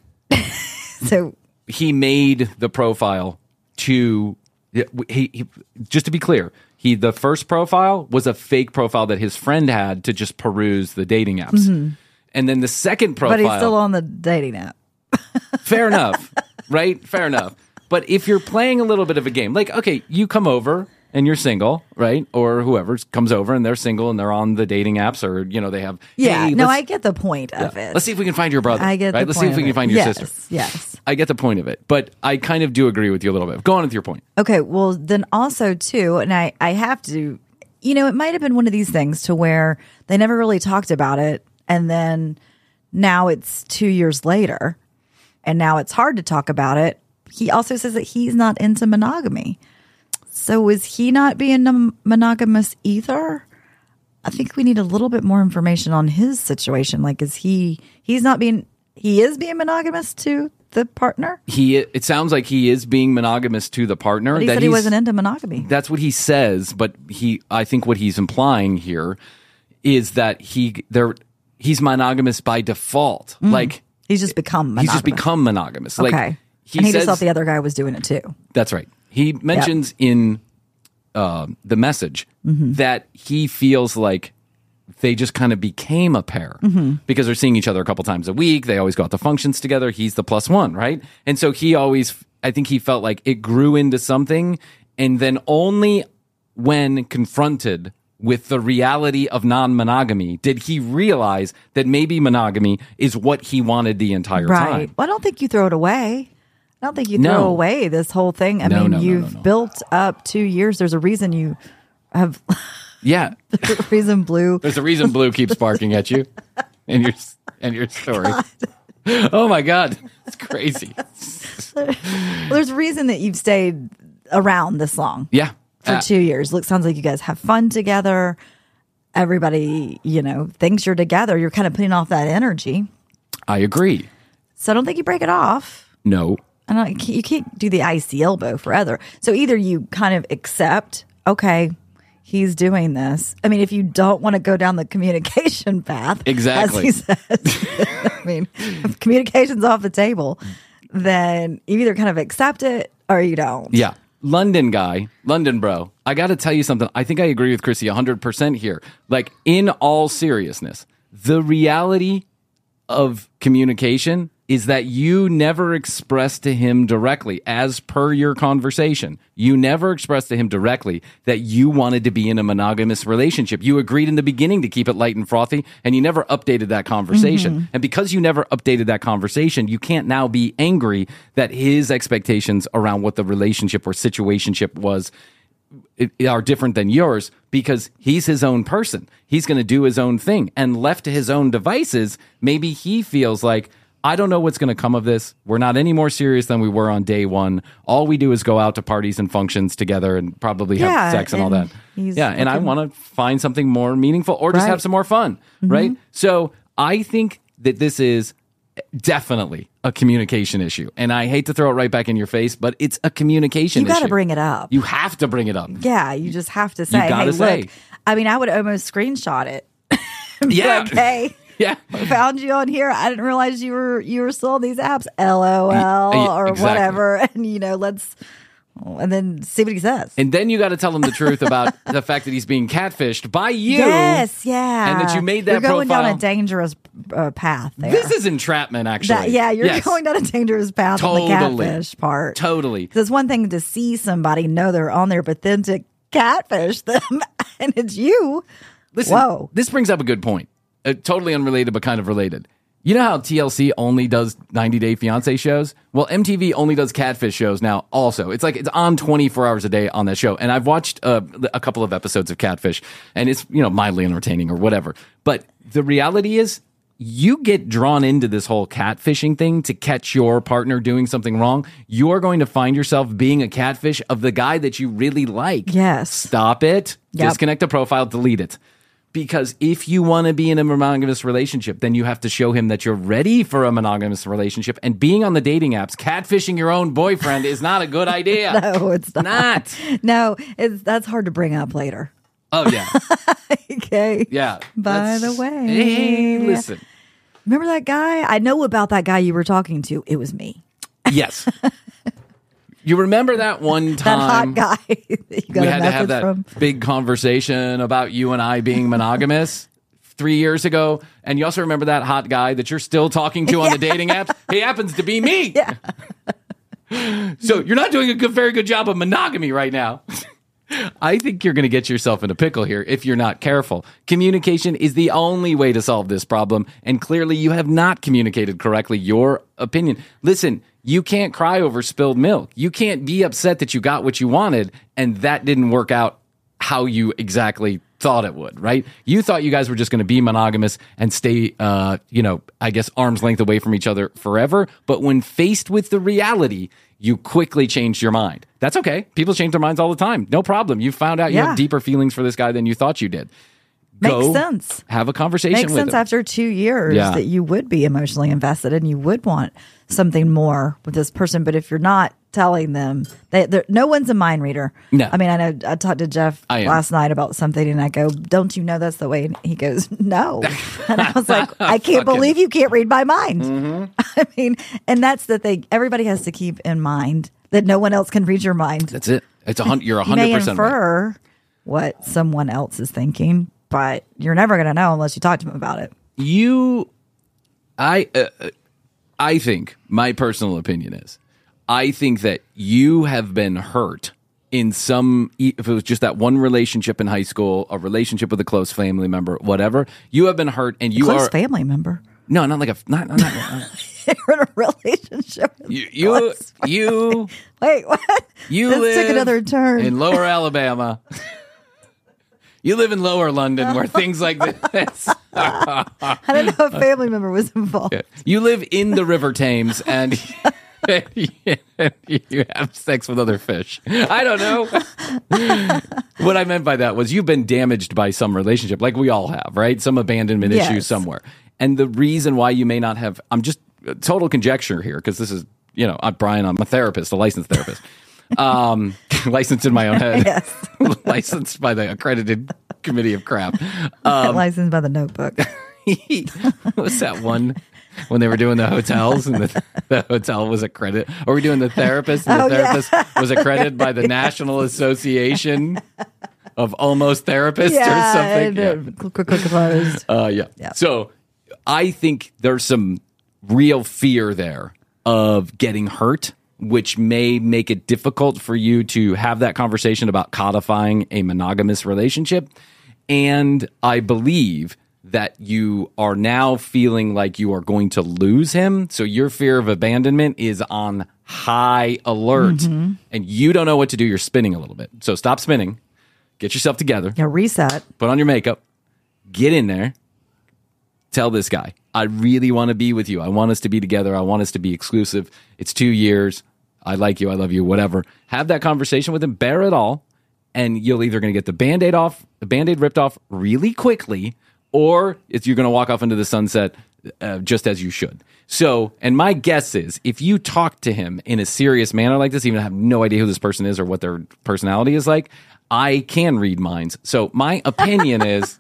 So, He made the profile to he, he just to be clear, he the first profile was a fake profile that his friend had to just peruse the dating apps. And then the second profile but he's still on the dating app. fair enough, right? Fair enough. But if you're playing a little bit of a game, like, okay, you come over and you're single, right? Or whoever comes over and they're single and they're on the dating apps, or, you know, they have, Yeah, hey, no, let's- I get the point of yeah, it. let's see if we can find your brother. I get right? the Let's point see if we of can it. find your yes, sister. Yes. I get the point of it, but I kind of do agree with you a little bit. Go on with your point. Okay, well, then also, too, and I, I have to, you know, it might have been one of these things to where they never really talked about it. And then now it's two years later, and now it's hard to talk about it. He also says that he's not into monogamy. So is he not being nom- monogamous either? I think we need a little bit more information on his situation. Like, is he, he's not being, he is being monogamous to the partner? He, it sounds like he is being monogamous to the partner. But he that said he he's- wasn't into monogamy. That's what he says, but he, I think what he's implying here is that he, there, he's monogamous by default. Like He's just become monogamous. he's just become monogamous. Like, Okay. he and he says, just thought the other guy was doing it too. That's right. He mentions in uh, the message Mm-hmm. that he feels like they just kind of became a pair Mm-hmm. because they're seeing each other a couple times a week. They always go out to functions together. He's the plus one, right? And so he always, I think he felt like it grew into something. And then only when confronted with the reality of non-monogamy did he realize that maybe monogamy is what he wanted the entire Right. time. Well, I don't think you throw it away. I don't think you throw No. away this whole thing. I No, mean, no, no, you've no, no. built up two years. There's a reason you have, Yeah. there's a reason Blue. There's a reason Blue keeps barking at you and your and your story. Oh my God, it's crazy. Well, there's a reason that you've stayed around this long. Yeah, For Uh, two years. Look, sounds like you guys have fun together. Everybody, you know, thinks you're together. You're kind of putting off that energy. I agree. So I don't think you break it off. No, I don't, you can't- you can't do the icy elbow forever. So either you kind of accept, okay, he's doing this. I mean, if you don't want to go down the communication path, Exactly. as he says, I mean, if communication's off the table, then you either kind of accept it or you don't. Yeah. London guy, London bro, I got to tell you something. I think I agree with Chrissy one hundred percent here. Like, in all seriousness, the reality of communication is that you never expressed to him directly, as per your conversation, you never expressed to him directly that you wanted to be in a monogamous relationship. You agreed in the beginning to keep it light and frothy, and you never updated that conversation. Mm-hmm. And because you never updated that conversation, you can't now be angry that his expectations around what the relationship or situationship was are different than yours, because he's his own person. He's going to do his own thing. And left to his own devices, maybe he feels like, I don't know what's going to come of this. We're not any more serious than we were on day one. All we do is go out to parties and functions together and probably have Yeah, sex and, all and that. he's Yeah, and I looking- want to find something more meaningful or just Right. have some more fun, right? So I think that this is definitely a communication issue. And I hate to throw it right back in your face, but it's a communication You issue. got to bring it up. You have to bring it up. Yeah, you just have to say, hey, gotta say. look. I mean, I would almost screenshot it. Be Yeah. like, hey, Yeah. found you on here. I didn't realize you were you were still on these apps. L O L Yeah, or exactly. whatever. And you know, let's and then see what he says. And then you got to tell him the truth about the fact that he's being catfished by you. Yes, yeah. And that you made that You're going profile. down a dangerous uh, path there. This is entrapment, actually. That, yeah, you're Yes. going down a dangerous path on the Totally. catfish part. Totally. Because it's one thing to see somebody, know they're on there, but then to catfish them and it's you. Listen, Whoa. this brings up a good point. Uh, totally unrelated, but kind of related. You know how T L C only does ninety Day Fiancé shows? Well, M T V only does catfish shows now also. It's like it's on twenty-four hours a day on that show. And I've watched uh, a couple of episodes of Catfish, and it's, you know, mildly entertaining or whatever. But the reality is, you get drawn into this whole catfishing thing to catch your partner doing something wrong. You're going to find yourself being a catfish of the guy that you really like. Yes. Stop it. Yep. Disconnect the profile, delete it. Because if you want to be in a monogamous relationship, then you have to show him that you're ready for a monogamous relationship. And being on the dating apps, catfishing your own boyfriend is not a good idea. No, it's not. Not. No, it's that's hard to bring up later. Oh, yeah. Okay. Yeah. By That's- the way. Hey, listen. Remember that guy? I know about that guy you were talking to. It was me. Yes. You remember that one That time hot guy that you got we a had to have message that from. big conversation about you and I being monogamous three years ago? And you also remember that hot guy that you're still talking to on the dating apps? He happens to be me. Yeah. So you're not doing a good, very good job of monogamy right now. I think you're going to get yourself in a pickle here if you're not careful. Communication is the only way to solve this problem, and clearly you have not communicated correctly your opinion. Listen, you can't cry over spilled milk. You can't be upset that you got what you wanted and that didn't work out how you exactly thought it would, right? You thought you guys were just going to be monogamous and stay, uh, you know, I guess arm's length away from each other forever. But when faced with the reality, you quickly changed your mind. That's okay. People change their minds all the time. No problem. You found out you Yeah. have deeper feelings for this guy than you thought you did. Makes Go sense. Have a conversation Makes with sense him. after two years Yeah. that you would be emotionally invested and you would want something more with this person. But if you're not telling them, they, they're- no one's a mind reader. No. I mean, I know I talked to Jeff I am. last night about something and I go, don't you know that's the way? And he goes, no. And I was like, I can't Fucking- believe you can't read my mind. Mm-hmm. I mean, and that's the thing. Everybody has to keep in mind that no one else can read your mind. That's it. It's a hundred. You're a You may hundred percent right. infer what someone else is thinking, but you're never going to know unless you talk to them about it. You, I, uh, uh, I think my personal opinion is, I think that you have been hurt in some. If it was just that one relationship in high school, a relationship with a close family member, whatever, you have been hurt, and you Close are family member. no, not like a not not. not You're in a relationship. with you a you close- you Wait, what? you this live took another turn. in Lower Alabama. You live in Lower London, where things like this. I didn't know a family member was involved. You live in the River Thames, and you have sex with other fish. I don't know. What I meant by that was you've been damaged by some relationship, like we all have, right? Some abandonment Yes. issue somewhere. And the reason why you may not have, I'm just total conjecture here, because this is, you know, I'm Brian, I'm a therapist, a licensed therapist. Um, licensed in my own head. Yes. Licensed by the accredited committee of crap. Um, Licensed by the Notebook. what's that one when they were doing the hotels and the, the hotel was accredited? Or were we doing the therapist and the Oh, yeah. therapist was accredited by the National Association of Almost Therapists yeah, or something? and, uh, quick, quick, closed. Uh, yeah. Yeah. So I think there's some real fear there of getting hurt, which may make it difficult for you to have that conversation about codifying a monogamous relationship. And I believe that you are now feeling like you are going to lose him. So your fear of abandonment is on high alert. Mm-hmm. And you don't know what to do. You're spinning a little bit. So stop spinning. Get yourself together. Yeah, reset. Put on your makeup. Get in there. Tell this guy, I really want to be with you. I want us to be together. I want us to be exclusive. It's two years. I like you. I love you, whatever. Have that conversation with him. Bear it all. And you're either going to get the Band-Aid off, the Band-Aid ripped off really quickly, or it's, you're going to walk off into the sunset uh, just as you should. So, and my guess is, if you talk to him in a serious manner like this, even have no idea who this person is or what their personality is like, I can read minds. So my opinion is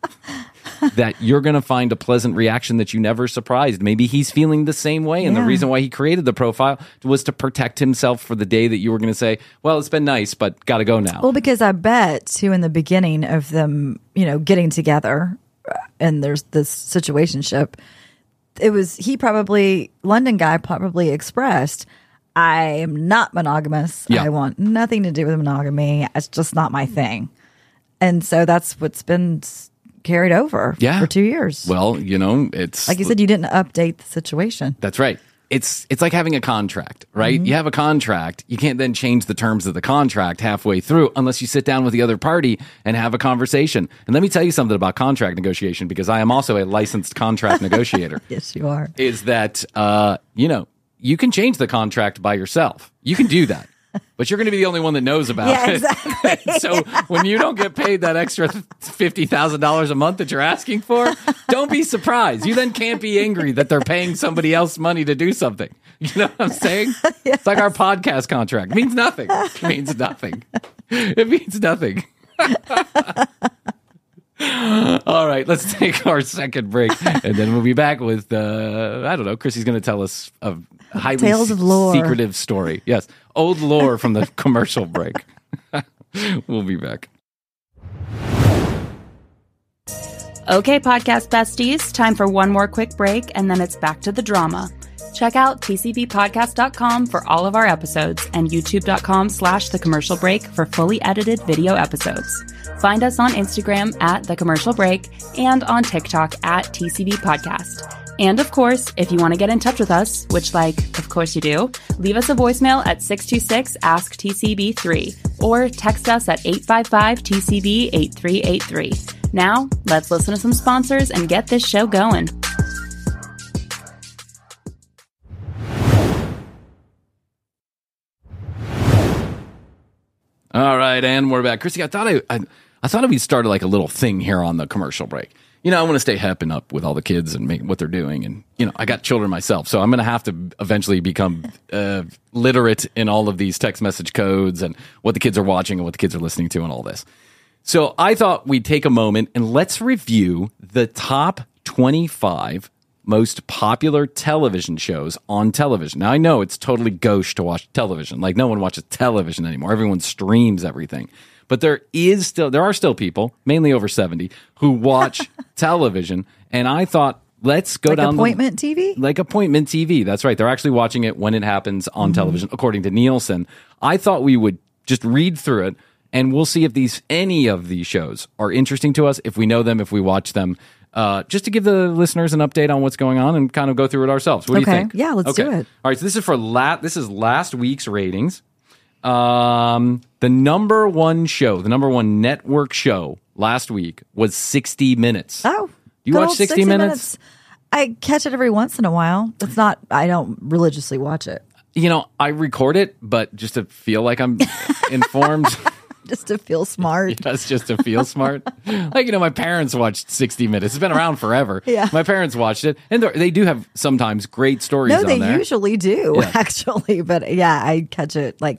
that you're going to find a pleasant reaction that you never surprised. Maybe he's feeling the same way. And Yeah. the reason why he created the profile was to protect himself for the day that you were going to say, well, it's been nice, but got to go now. Well, because I bet too, in the beginning of them, you know, getting together, uh, and there's this situationship, it was he probably London guy probably expressed, I am not monogamous. Yeah. I want nothing to do with monogamy. It's just not my thing. And so that's what's been s- carried over Yeah. for two years. Well, you know, it's Like you said, you didn't update the situation. That's right. It's it's like having a contract, right? Mm-hmm. You have a contract. You can't then change the terms of the contract halfway through unless you sit down with the other party and have a conversation. And let me tell you something about contract negotiation, because I am also a licensed contract negotiator. Yes, you are. Is that, uh, you know, you can change the contract by yourself. You can do that. But you're going to be the only one that knows about Yeah, it. exactly. So when you don't get paid that extra fifty thousand dollars a month that you're asking for, don't be surprised. You then can't be angry that they're paying somebody else money to do something. You know what I'm saying? Yes. It's like our podcast contract. It means nothing. It means nothing. It means nothing. All right, let's take our second break, and then we'll be back with, uh, I don't know, Chrissy's going to tell us a highly Tales of lore. secretive story. Yes, old lore from the commercial break. We'll be back. Okay, podcast besties, time for one more quick break, and then it's back to the drama. Check out t c b podcast dot com for all of our episodes and youtube dot com slash the commercial break for fully edited video episodes. Find us on Instagram at The Commercial Break and on TikTok at T C B Podcast. And of course, if you want to get in touch with us, which like, of course you do, leave us a voicemail at six two six ask T C B three or text us at eight five five T C B eight three eight three. Now, let's listen to some sponsors and get this show going. All right, and we're back. Chrissy, I thought I, I, I thought we'd start like a little thing here on the commercial break. You know, I want to stay hip and up with all the kids and make what they're doing. And, you know, I got children myself, so I'm going to have to eventually become uh, literate in all of these text message codes and what the kids are watching and what the kids are listening to and all this. So I thought we'd take a moment and let's review the top twenty-five most popular television shows on television. Now, I know it's totally gauche to watch television. Like, no one watches television anymore. Everyone streams everything. But there is still, there are still people, mainly over seventy, who watch television. And I thought, let's go Like down appointment the, T V? Like appointment T V. That's right. They're actually watching it when it happens on Mm-hmm. television, according to Nielsen. I thought we would just read through it, and we'll see if these any of these shows are interesting to us, if we know them, if we watch them. Uh, just to give the listeners an update on what's going on and kind of go through it ourselves. What do Okay. you think? Yeah, let's do it. All right, so this is for la- this is last week's ratings. Um, the number one show, the number one network show last week was sixty minutes. Oh, You good watch old sixty minutes? I catch it every once in a while. It's not, I don't religiously watch it You know, I record it, but just to feel like I'm informed. just to feel smart. That's just to feel smart. Like, you know, my parents watched sixty minutes. It's been around forever. Yeah. My parents watched it, and they're- they do have sometimes great stories No, on they there. usually do, Yeah. actually. But yeah, I catch it like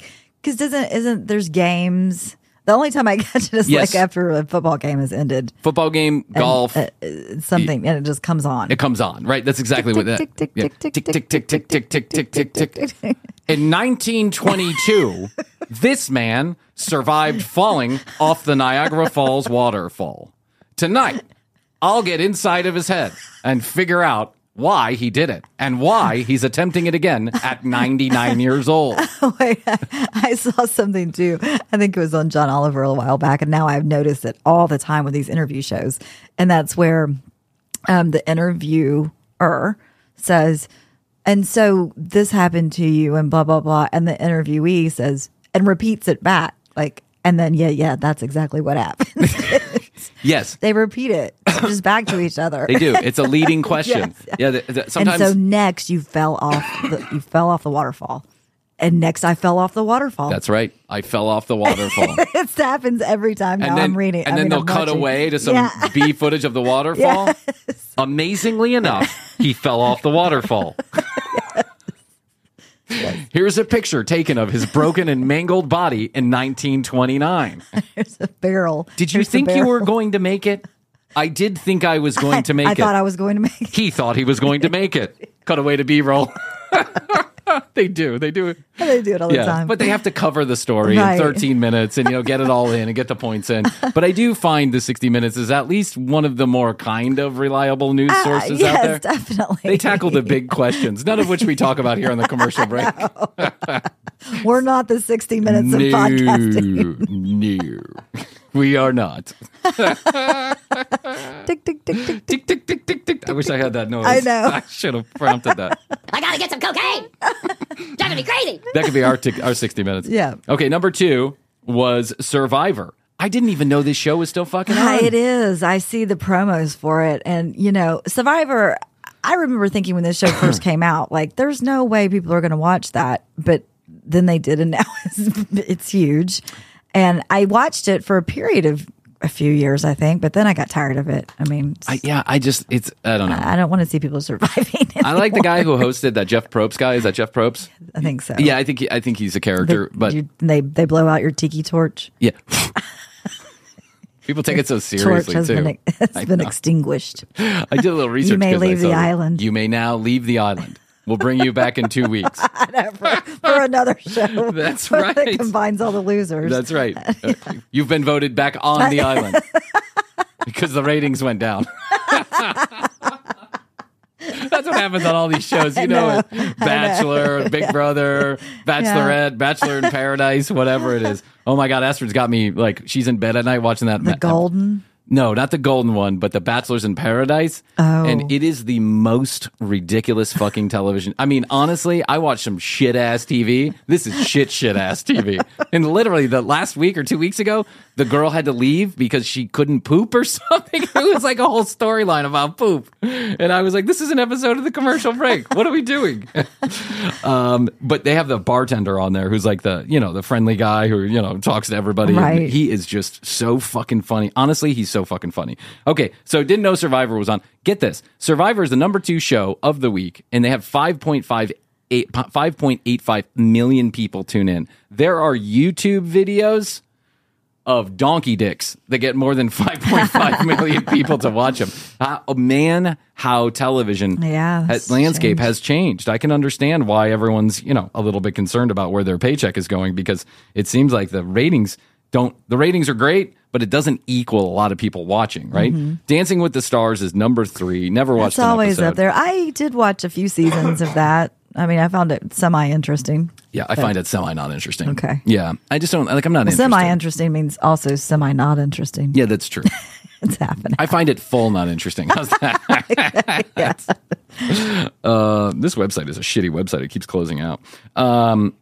Because doesn't isn't there's games. The only time I catch it is Yes. like after a football game has ended. Football game, golf. Uh, uh, something and it just comes on. It comes on, right? That's exactly what that. Tick, tick, yeah. tick, tick, Tick, tick, tick, tick, tick, tick, tick, tick, tick. In nineteen twenty-two, this man survived falling off the Niagara Falls waterfall. Tonight, I'll get inside of his head and figure out why he did it and why he's attempting it again at ninety-nine years old. Wait, I, I saw something too. I think it was on John Oliver a while back, and now I've noticed it all the time with these interview shows. And that's where um, the interviewer says, and so this happened to you, and blah, blah, blah. And the interviewee says, and repeats it back. Like, and then, yeah, yeah, that's exactly what happened. Yes. They repeat it just back to each other. They do. It's a leading question. Yes. Yeah. The, the, sometimes. And so next you fell off the, you fell off the waterfall. And next I fell off the waterfall. That's right. I fell off the waterfall. It happens every time now and then, I'm reading. And I then mean, they'll I'm cut watching. away to some Yeah. B footage of the waterfall. Yes. Amazingly enough, he fell off the waterfall. Here's a picture taken of his broken and mangled body in nineteen twenty-nine. There's a barrel. Did you Here's the think you were barrel. going to make it? I did think I was going to make I it. thought I was going to make it. He thought he was going to make it. Cut away to B-roll. They do. They do it. They do it all the Yeah, time. but they have to cover the story Right. in thirteen minutes and, you know, get it all in and get the points in. But I do find the sixty minutes is at least one of the more kind of reliable news Ah, sources yes, out there. definitely. They tackle the big questions, none of which we talk about here on the commercial break. We're not the sixty minutes of podcasting. No, we are not. Tick, tick, tick, tick, tick. Tick, tick, tick, tick, tick. I wish I had that noise. I know. I should have prompted that. I gotta get some cocaine. Driving me crazy. That could be our tic- our sixty minutes. Yeah. Okay, number two was Survivor. I didn't even know this show was still fucking Hi, on. it is. I see the promos for it. And, you know, Survivor, I remember thinking when this show first came out, like, there's no way people are going to watch that. But then they did, and now it's, it's huge. And I watched it for a period of a few years, I think, but then I got tired of it. I mean, I, yeah, I just, it's, I don't know. I don't want to see people surviving. I like the guy who hosted that Jeff Probst guy. Is that Jeff Probst? I think so. Yeah, I think he, I think he's a character, They, but you, they they blow out your tiki torch. yeah. People take it so Torch seriously has too. been, has I been know. extinguished. I did a little research. You may 'cause I leave the saw it. island. You may now leave the island. We'll bring you back in two weeks. for, for another show. That's where right. That combines all the losers. That's right. Uh, You've been voted back on the island because the ratings went down. That's what happens on all these shows. You know, it. Bachelor, Big Brother, Bachelorette, Bachelor in Paradise, whatever it is. Oh my God, Astrid's got me like she's in bed at night watching that. the ma- golden. No, not the golden one, but the Bachelors in Paradise. Oh. And it is the most ridiculous fucking television. I mean, honestly, I watch some shit ass T V. This is shit shit ass T V. And literally the last week or two weeks ago, the girl had to leave because she couldn't poop or something. It was like a whole storyline about poop. And I was like, this is an episode of the commercial break. What are we doing? um, but they have the bartender on there who's like the, you know, the friendly guy who, you know, talks to everybody. Right. And he is just so fucking funny. Honestly, he's so fucking funny. Okay, so didn't know Survivor was on. Get this. Survivor is the number two show of the week, and they have five point five eight million people tune in. There are YouTube videos of donkey dicks that get more than five point five million people to watch them. Uh, oh, man, how television Yeah, has, it's landscape changed. has changed. I can understand why everyone's, you know, a little bit concerned about where their paycheck is going because it seems like the ratings don't, the ratings are great, but it doesn't equal a lot of people watching, right? Dancing with the Stars is number three. Never watched It's an always episode. up there. I did watch a few seasons of that. I mean, I found it semi interesting. Yeah, I find it semi not interesting. Okay. Yeah, I just don't like. I'm not interested. Semi interesting means also semi not interesting. Yeah, that's true. It's happening. I find it full not interesting. How's that? Yes. Uh, this website is a shitty website. It keeps closing out. Um,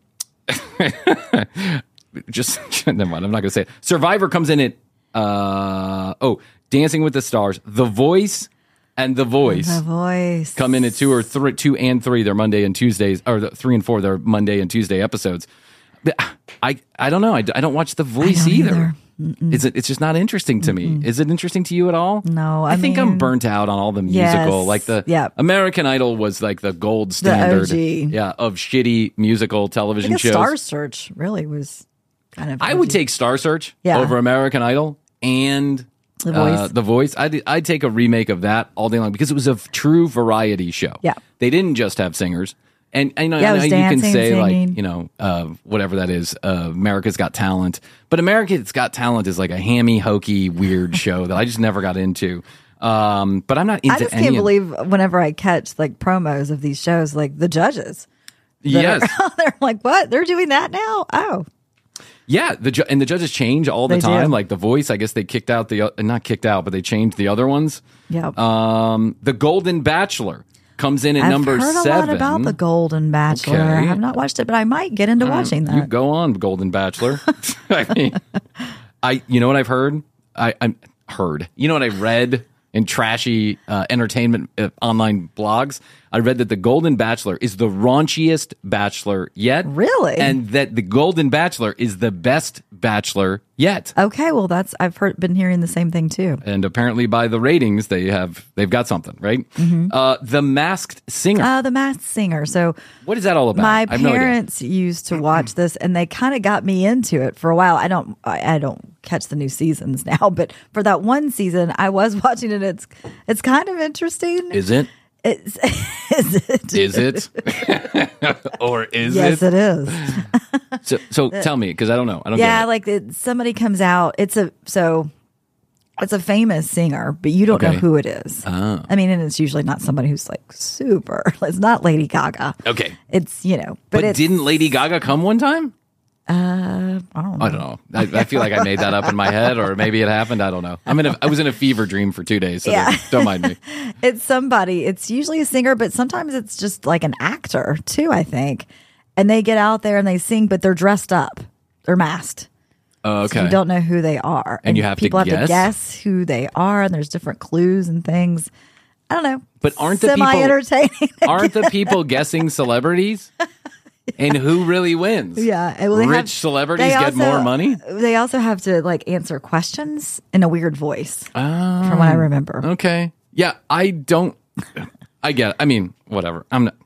just never mind. I'm not going to say it. Survivor comes in at uh, oh, Dancing with the Stars, The Voice, and The Voice The Voice. come in at two or three, two and three. They're Monday and Tuesdays, or the three and four. They're Monday and Tuesday episodes. I I don't know. I, I don't watch The Voice don't either. either. Is it? It's just not interesting to me. Is it interesting to you at all? No, I I, think I'm mean- burnt out on all the Yes, musical. Like the yeah. American Idol was like the gold O standard. G. Yeah, of shitty musical I television guess shows. Star Search really was kind of. I would take Star Search Yeah. over American Idol and The uh, Voice. the Voice. I'd, I'd take a remake of that all day long because it was a f- true variety show. Yeah. They didn't just have singers. And I know, Yeah, it I know was you can dancing, say, singing. like, you know, uh, whatever that is, uh, America's Got Talent. But America's Got Talent is like a hammy, hokey, weird show that I just never got into. Um, but I'm not into I just any can't of- believe whenever I catch like promos of these shows, like the judges. that Yes. are out there, I'm like, what? They're doing that now? Oh, Yeah, the ju- and the judges change all the They do. time. Like The Voice, I guess they kicked out the, uh, not kicked out, but they changed the other ones. yeah. Um, The Golden Bachelor comes in at I've number heard a seven. lot about the Golden Bachelor. I Okay. have not watched it, but I might get into watching that. You go on, Golden Bachelor. I mean, I you know what I've heard? I I'm heard. You know what I read in trashy uh, entertainment uh, online blogs? I read that the Golden Bachelor is the raunchiest bachelor yet. Really? And that the Golden Bachelor is the best bachelor yet. Okay, well, that's I've heard been hearing the same thing too. And apparently, by the ratings, they have they've got something right. Uh, the Masked Singer. Uh, the Masked Singer. So what is that all about? my I have no idea. parents used to watch this, and they kind of got me into it for a while. I don't, I, I don't catch the new seasons now, but for that one season, I was watching it. It's, it's kind of interesting. Is it? It's, is it? Is it? Or is Yes, it? it is. So, so tell me, because I don't know. I don't Yeah, get it. like it, somebody comes out. It's a so it's a famous singer, but you don't know Okay. who it is. Oh. I mean, and it's usually not somebody who's like super. It's not Lady Gaga. Okay. It's you know, But, but, it's, didn't Lady Gaga come one time? Uh, I don't know. I don't know. I, I feel like I made that up in my head, or maybe it happened. I don't know. I'm in a, I was in a fever dream for two days, so Yeah. don't- don't mind me. It's somebody. It's usually a singer, but sometimes it's just like an actor too. I think, and they get out there and they sing, but they're dressed up. They're masked. Oh, So okay. you don't know who they are, And you have to people have guess? to guess who they are, and there's different clues and things. I don't know, But aren't the people- semi entertaining? Aren't the people guessing celebrities? And who really wins? Yeah, and well, they Rich have- celebrities they get also- more money? They also have to like answer questions in a weird voice, Oh, from what I remember. okay. Yeah, I don't. I get it. I mean, whatever. I'm not.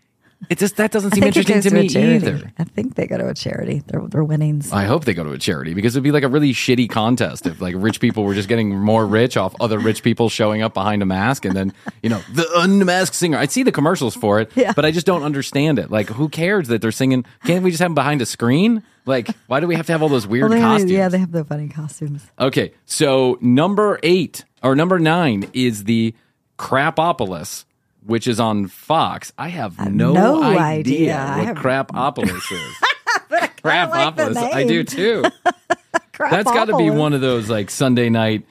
It just that doesn't I seem think it interesting goes to to a me charity. either. I think they go to a charity. Their their winnings. I hope they go to a charity because it'd be like a really shitty contest if like rich people were just getting more rich off other rich people showing up behind a mask and then, you know, the unmasked singer. I see the commercials for it, Yeah. but I just don't understand it. Like, who cares that they're singing? Can't we just have them behind a screen? Like, why do we have to have all those weird Well, they have- costumes? yeah, they have the funny costumes. Okay, so number eight or number nine is the Crapopolis, which is on Fox. I have no, no idea, idea. I what have- Crapopolis is. I like the Crapopolis, I do name. too. That's got to be Crapopolis. one of those like Sunday night.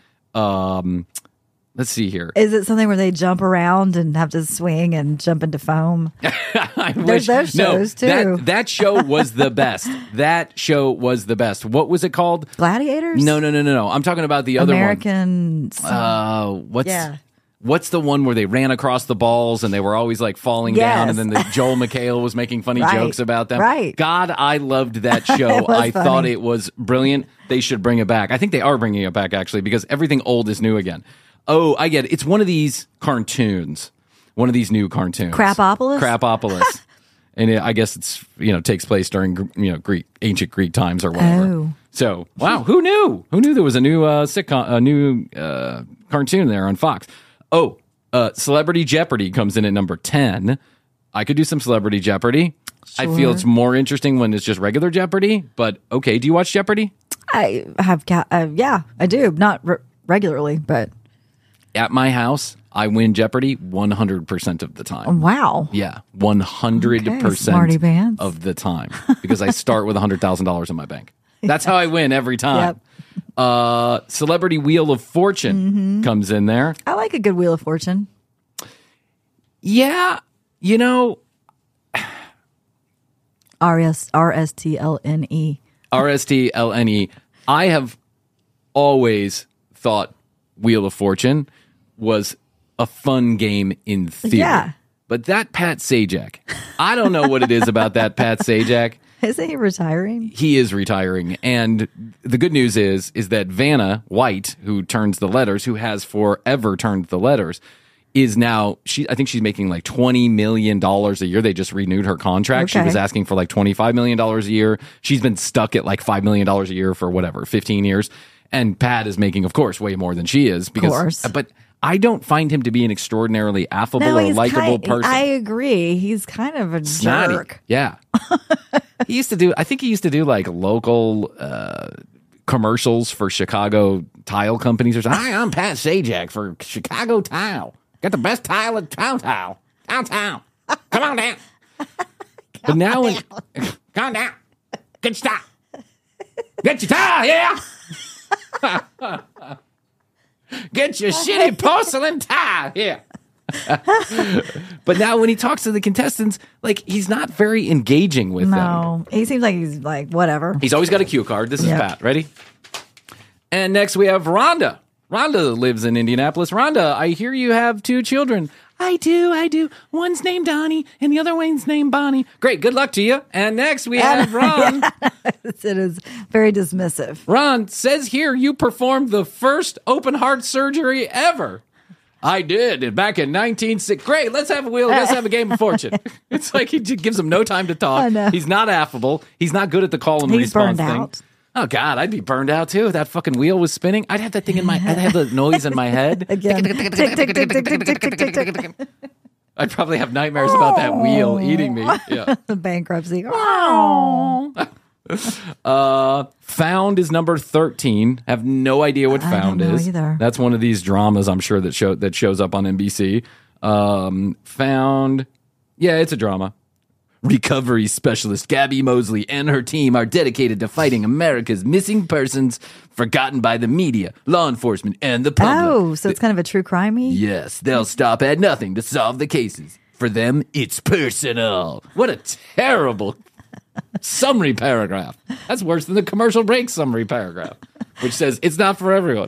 Um, let's see here. Is it something where they jump around and have to swing and jump into foam? I There's those no, shows, too. That, that show was the best. That show was the best. What was it called? Gladiators? No, no, no, no, no. I'm talking about the other American. one. Uh, what's Yeah. What's the one where they ran across the balls and they were always like falling down, and then the Joel McHale was making funny Right. jokes about them? Right. God, I loved that show. It was I funny. thought it was brilliant. They should bring it back. I think they are bringing it back actually because everything old is new again. Oh, I get it. It's one of these cartoons. One of these new cartoons. Crapopolis? Crapopolis. And it, I guess it's, you know, takes place during, you know, Greek, ancient Greek times or whatever. Oh. So, wow, who knew? Who knew there was a new uh, sitcom, a new uh, cartoon there on Fox? Oh, uh, Celebrity Jeopardy comes in at number ten. I could do some Celebrity Jeopardy. I feel Sure. it's more interesting when it's just regular Jeopardy, but okay. Do you watch Jeopardy? I have, ca- uh, yeah, I do. Not re- regularly, but At my house, I win Jeopardy one hundred percent of the time. wow. Yeah, one hundred Okay, smarty percent pants. of the time because I start with one hundred thousand dollars in my bank. That's how I win every time. Yep. Uh, Celebrity Wheel of Fortune Mm-hmm. comes in there. I like a good Wheel of Fortune. Yeah, you know, R S R S T L N E. R S T L N E. I have always thought Wheel of Fortune was a fun game in theory. Yeah. But that Pat Sajak, I don't know what it is about that Pat Sajak. Isn't he retiring? He is retiring. And the good news is, is that Vanna White, who turns the letters, who has forever turned the letters, is now, she. I think she's making like twenty million dollars a year. They just renewed her contract. She Okay. was asking for like twenty-five million dollars a year. She's been stuck at like five million dollars a year for whatever, fifteen years. And Pat is making, of course, way more than she is. Because, course. But I don't find him to be an extraordinarily affable or he's likable kind, person. I agree. He's kind of a Snotty. jerk. Yeah. He used to do, I think he used to do like local uh, commercials for Chicago tile companies or something. Hi, I'm Pat Sajak for Chicago Tile. Got the best tile in town, tile. Downtown. Come on down. But now, when, come on down. Get your tile. Get your tile, yeah. Get your shitty porcelain tile here. But now when he talks to the contestants, like, he's not very engaging with them. No, he seems like he's like, whatever. He's always got a cue card. This is Yep. Pat. Ready? And next we have Rhonda. Rhonda lives in Indianapolis. Rhonda, I hear you have two children. I do, I do. One's named Donnie, and the other one's named Bonnie. Great, good luck to you. And next we have Ron. It is very dismissive. Ron says here you performed the first open heart surgery ever. I did, back in nineteen sixty. Great, let's have a wheel. Let's have a game of fortune. It's like he just gives him no time to I talk. know. He's not affable. He's not good at the call and He's response burned thing. out. Oh, God, I'd be burned out, too. That fucking wheel was spinning. I'd have that thing in my I'd have the noise in my head. Again, tick, tick, tick, tick, tick, tick, tick, tick, tick. I'd probably have nightmares about that wheel eating me. Yeah. Bankruptcy. Uh, Found is number thirteen. Have no idea what I Found don't know is. either. That's one of these dramas, I'm sure, that show that shows up on N B C. Um, Found, yeah, it's a drama. Recovery specialist Gabby Mosley and her team are dedicated to fighting America's missing persons, forgotten by the media, law enforcement, and the public. Oh, so it's kind of a true crimey? Yes, they'll stop at nothing to solve the cases. For them, it's personal. What a terrible summary paragraph. That's worse than the commercial break summary paragraph, which says it's not for everyone.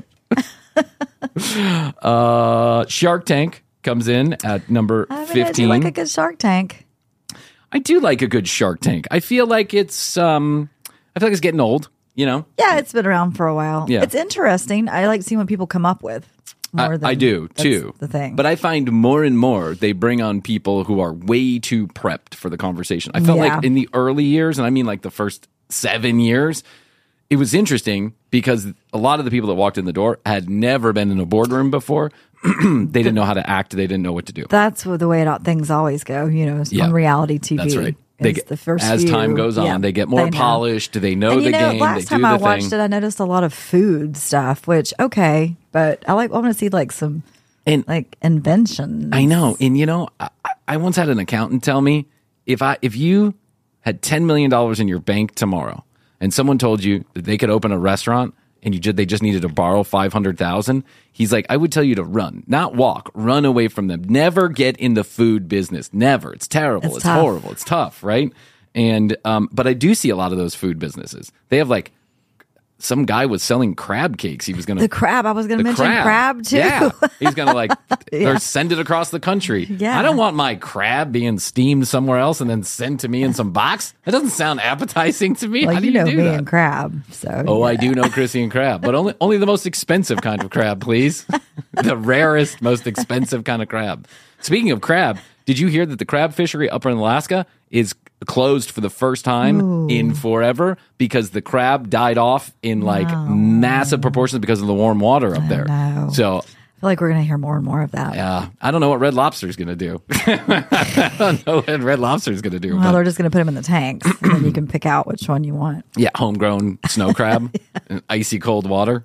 uh, Shark Tank comes in at number I mean, fifteen. I do like a good Shark Tank. I do like a good Shark Tank. I feel like it's um I feel like it's getting old, you know? Yeah, it's been around for a while. Yeah. It's interesting. I like seeing what people come up with more I, than I do that's too. The thing. But I find more and more they bring on people who are way too prepped for the conversation. I felt Yeah. like in the early years, and I mean like the first seven years, it was interesting because a lot of the people that walked in the door had never been in a boardroom before. They didn't know how to act. They didn't know what to do. That's what the way it, things always go, you know, Yeah. on reality T V. That's right. They It's get, the first as few- time goes on, yeah, they get more know. polished. They know And the you know, game. last they do time the I watched thing. it, I noticed a lot of food stuff, which okay, but I like. I want to see like some And like inventions. I know, and you know, I, I once had an accountant tell me if I if you had ten million dollars in your bank tomorrow, and someone told you that they could open a restaurant, and you just they just needed to borrow five hundred thousand, he's like, I would tell you to run, not walk, run away from them. Never get in the food business. Never. It's terrible. It's It's, tough. horrible. It's tough, right? And um, but I do see a lot of those food businesses. They have like some guy was selling crab cakes. He was going to The crab. I was going to the mention crab, too. Yeah, he's gonna like Yeah. or send it across the country. Yeah. I don't want my crab being steamed somewhere else and then sent to me in some box. That doesn't sound appetizing to me. Well, How do you you know do me that? and crab. So Oh, I do know Chrissy and crab, but only only the most expensive kind of crab, please. The rarest, most expensive kind of crab. Speaking of crab, did you hear that the crab fishery up in Alaska is closed for the first time Ooh. in forever because the crab died off in like massive proportions because of the warm water up there. know. So I feel like we're going to hear more and more of that. yeah, I don't know what Red Lobster is going to do. I don't know what Red Lobster is going to do. Well, but they're just going to put them in the tanks, and then you can pick out which one you want. yeah, homegrown snow crab in icy cold water.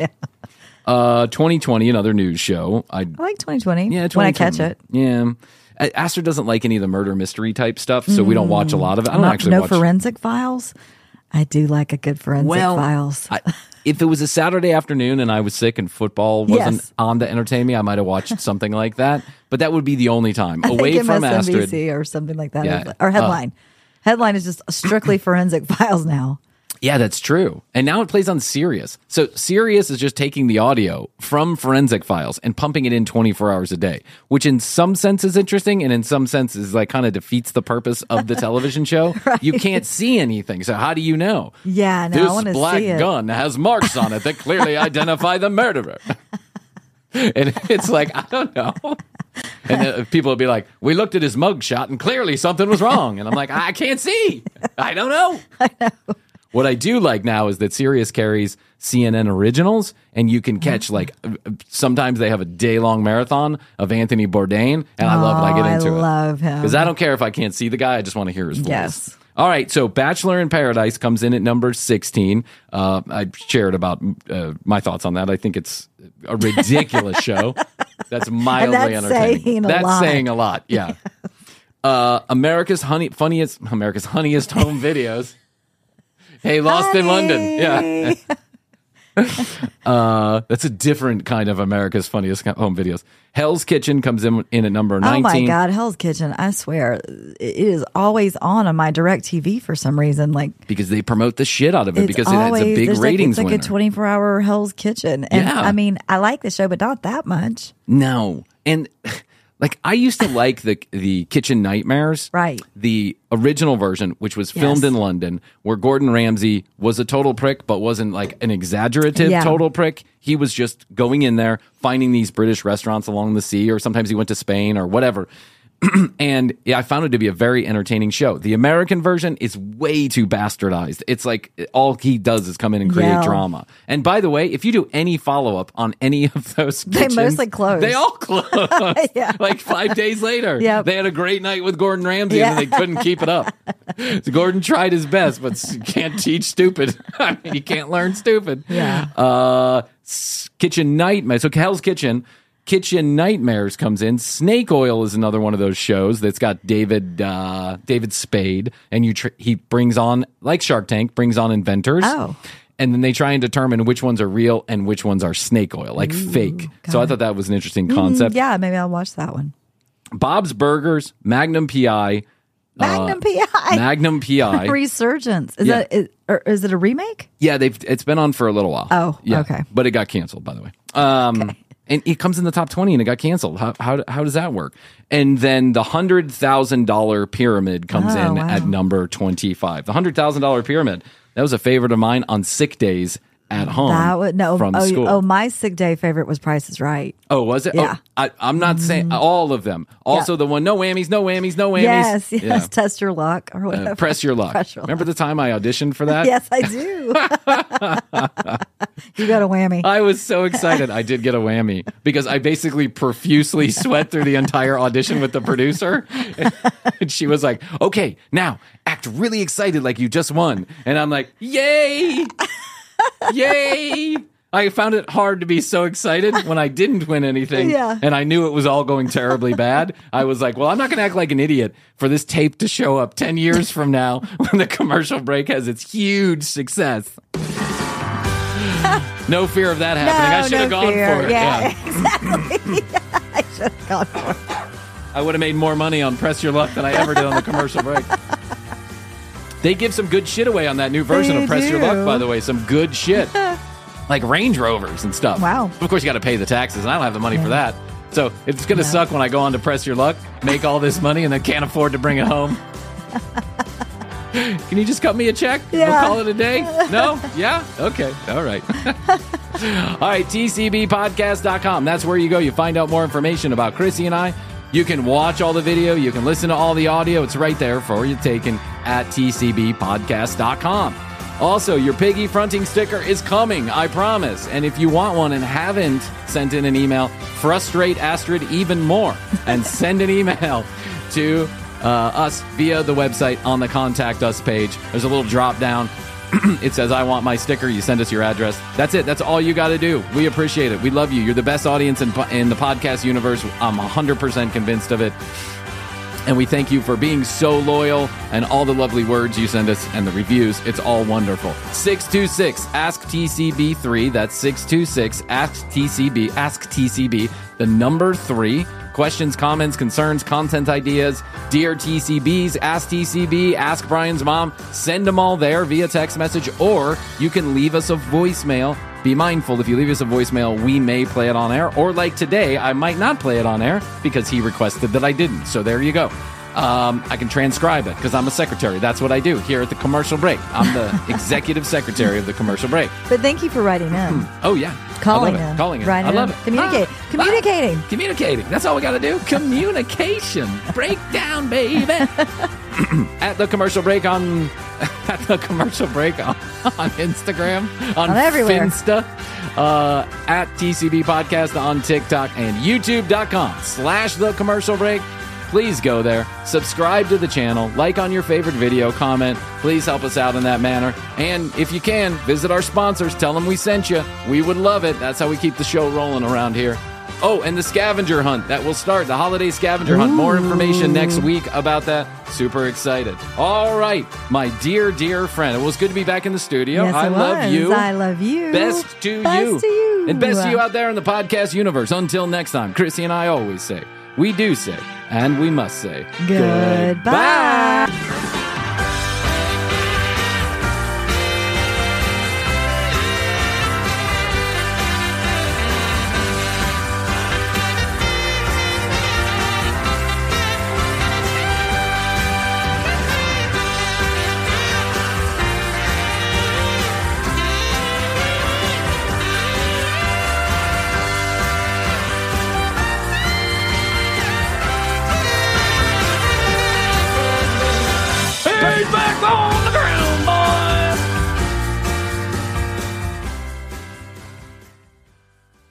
Uh, twenty twenty, another news show. I I like twenty twenty. yeah, when I twenty catch twenty. it. Yeah. A- Aster doesn't like any of the murder mystery type stuff, so we don't watch a lot of it. I don't Not- actually no watch. forensic files. I do like a good forensic well, files. I, if it was a Saturday afternoon and I was sick and football wasn't Yes. on to entertain me, I might have watched something like that. But that would be the only time I away think from M S N B C Astrid. or something like that. Yeah. Or headline. Headline is just strictly forensic files now. Yeah, that's true. And now it plays on Sirius. So Sirius is just taking the audio from Forensic Files and pumping it in twenty-four hours a day, which in some sense is interesting and in some senses like kind of defeats the purpose of the television show. Right. You can't see anything. So how do you know? Yeah, no, I want to This black see it. gun has marks on it that clearly identify the murderer. And it's like, I don't know. And uh, people will be like, we looked at his mugshot and clearly something was wrong. And I'm like, I can't see. I don't know. I know. What I do like now is that Sirius carries C N N originals, and you can catch like sometimes they have a day long marathon of Anthony Bourdain, and I love it. I get into I it. love him. Because I don't care if I can't see the guy, I just want to hear his voice. Yes. All right, so Bachelor in Paradise comes in at number sixteen. Uh, I shared about uh, my thoughts on that. I think it's a ridiculous show. That's mildly that's entertaining. saying a that's lot. saying a lot. Yeah. Uh, America's honey, funniest, America's Honeyest Home Videos. Hey, Lost in London. Yeah. uh, that's a different kind of America's Funniest Home Videos. Hell's Kitchen comes in, in at number nineteen. Oh my God, Hell's Kitchen! I swear, it is always on on my Direct T V for some reason. Like because they promote the shit out of it it's because always, it has a big there's ratings like, it's like winner. a twenty-four hour Hell's Kitchen, and Yeah. I mean, I like the show, but not that much. No, and like I used to like the the Kitchen Nightmares, Right. The original version, which was filmed Yes. in London, where Gordon Ramsay was a total prick, but wasn't like an exaggerative Yeah. total prick. He was just going in there, finding these British restaurants along the sea, or sometimes he went to Spain or whatever. And yeah, I found it to be a very entertaining show. The American version is way too bastardized. It's like all he does is come in and create Yeah. drama. And by the way, if you do any follow up on any of those, They kitchens, mostly close. They all close. Yeah. Like five days later, Yep. they had a great night with Gordon Ramsay, Yeah. and then they couldn't keep it up. So Gordon tried his best, but s- can't teach stupid. I mean, you can't learn stupid. Yeah. Uh, s- Kitchen Nightmares. So Hell's Kitchen. Kitchen Nightmares comes in. Snake Oil is another one of those shows that's got David uh, David Spade, and you tr- he brings on, like Shark Tank, brings on inventors. Oh. And then they try and determine which ones are real and which ones are snake oil, like fake. So I thought that was an interesting concept. Mm, yeah, maybe I'll watch that one. Bob's Burgers, Magnum P I. Magnum uh, P I. Magnum P I. Resurgence. Is Yeah. that is, or is it a remake? Yeah, they've it's been on for a little while. Oh, yeah, okay. But it got canceled, by the way. Um, Okay. And it comes in the top twenty, and it got canceled. How how, how does that work? And then the hundred thousand dollar pyramid comes Oh, in wow. at number twenty five. The hundred thousand dollar pyramid, that was a favorite of mine on sick days at home. That would no. from Oh, school. oh, my sick day favorite was Price is Right. Oh, was it? Yeah. Oh, I, I'm not saying all of them. Also, Yeah. the one, no whammies, no whammies, no whammies. Yes, yes. Yeah. Test your luck or whatever. Uh, press your luck. Press your Remember the time I auditioned for that? Yes, I do. You got a whammy. I was so excited. I did get a whammy because I basically profusely sweat through the entire audition with the producer. And she was like, okay, now act really excited like you just won. And I'm like, yay! Yay! I found it hard to be so excited when I didn't win anything. Yeah. And I knew it was all going terribly bad. I was like, well, I'm not going to act like an idiot for this tape to show up ten years from now when the commercial break has its huge success. No fear of that happening. I No, should no have gone fear. for it. Yeah, Yeah. exactly. I should have gone for it. I would have made more money on Press Your Luck than I ever did on the commercial break. They give some good shit away on that new version They of Press Your do. Luck, by the way. Some good shit. Like Range Rovers and stuff. Wow. Of course, you got to pay the taxes, and I don't have the money for that. So it's going to suck when I go on to Press Your Luck, make all this money, and then can't afford to bring it home. Can you just cut me a check? Yeah. We'll call it a day? No? Yeah? Okay. All right. All right, T C B podcast dot com. That's where you go. You find out more information about Chrissy and I. You can watch all the video. You can listen to all the audio. It's right there for you taken at T C B podcast dot com. Also, your Piggy fronting sticker is coming, I promise. And if you want one and haven't sent in an email, frustrate Astrid even more and send an email to uh, us via the website on the Contact Us page. There's a little drop down. It says, I want my sticker. You send us your address. That's it. That's all you got to do. We appreciate it. We love you. You're the best audience in, in the podcast universe. I'm one hundred percent convinced of it. And we thank you for being so loyal and all the lovely words you send us and the reviews. It's all wonderful. six two six, ask T C B three. That's six two six, ask T C B, ask T C B, the number three. questions, comments, concerns, content ideas, Dear T C Bs, Ask T C B, Ask Brian's Mom. Send them all there via text message, or you can leave us a voicemail. Be mindful, if you leave us a voicemail, we may play it on air, or like today, I might not play it on air because he requested that I didn't. So there you go. Um, I can transcribe it because I'm a secretary. That's what I do here at the Commercial Break. I'm the executive secretary of the Commercial Break. But thank you for writing in. Oh, yeah. Calling I love it. in. Calling in. Writing I love in. it. Communicate. Ah, Communicating. ah, communicating. That's all we got to do. Communication. Breakdown, baby. At the Commercial Break on at the Commercial Break on, on Instagram, on, On everywhere. Finsta, uh, at T C B Podcast on TikTok, and YouTube.com slash the Commercial Break. Please go there, subscribe to the channel, like on your favorite video, comment. Please help us out in that manner. And if you can, visit our sponsors. Tell them we sent you. We would love it. That's how we keep the show rolling around here. Oh, and the scavenger hunt that will start, the holiday scavenger hunt. More information next week about that. Super excited. All right, my dear, dear friend. It was good to be back in the studio. Yes, I it love was. you. I love you. Best to Best you. to you. And best to you out there in the podcast universe. Until next time, Chrissy and I always say, we do say, and we must say, Goodbye.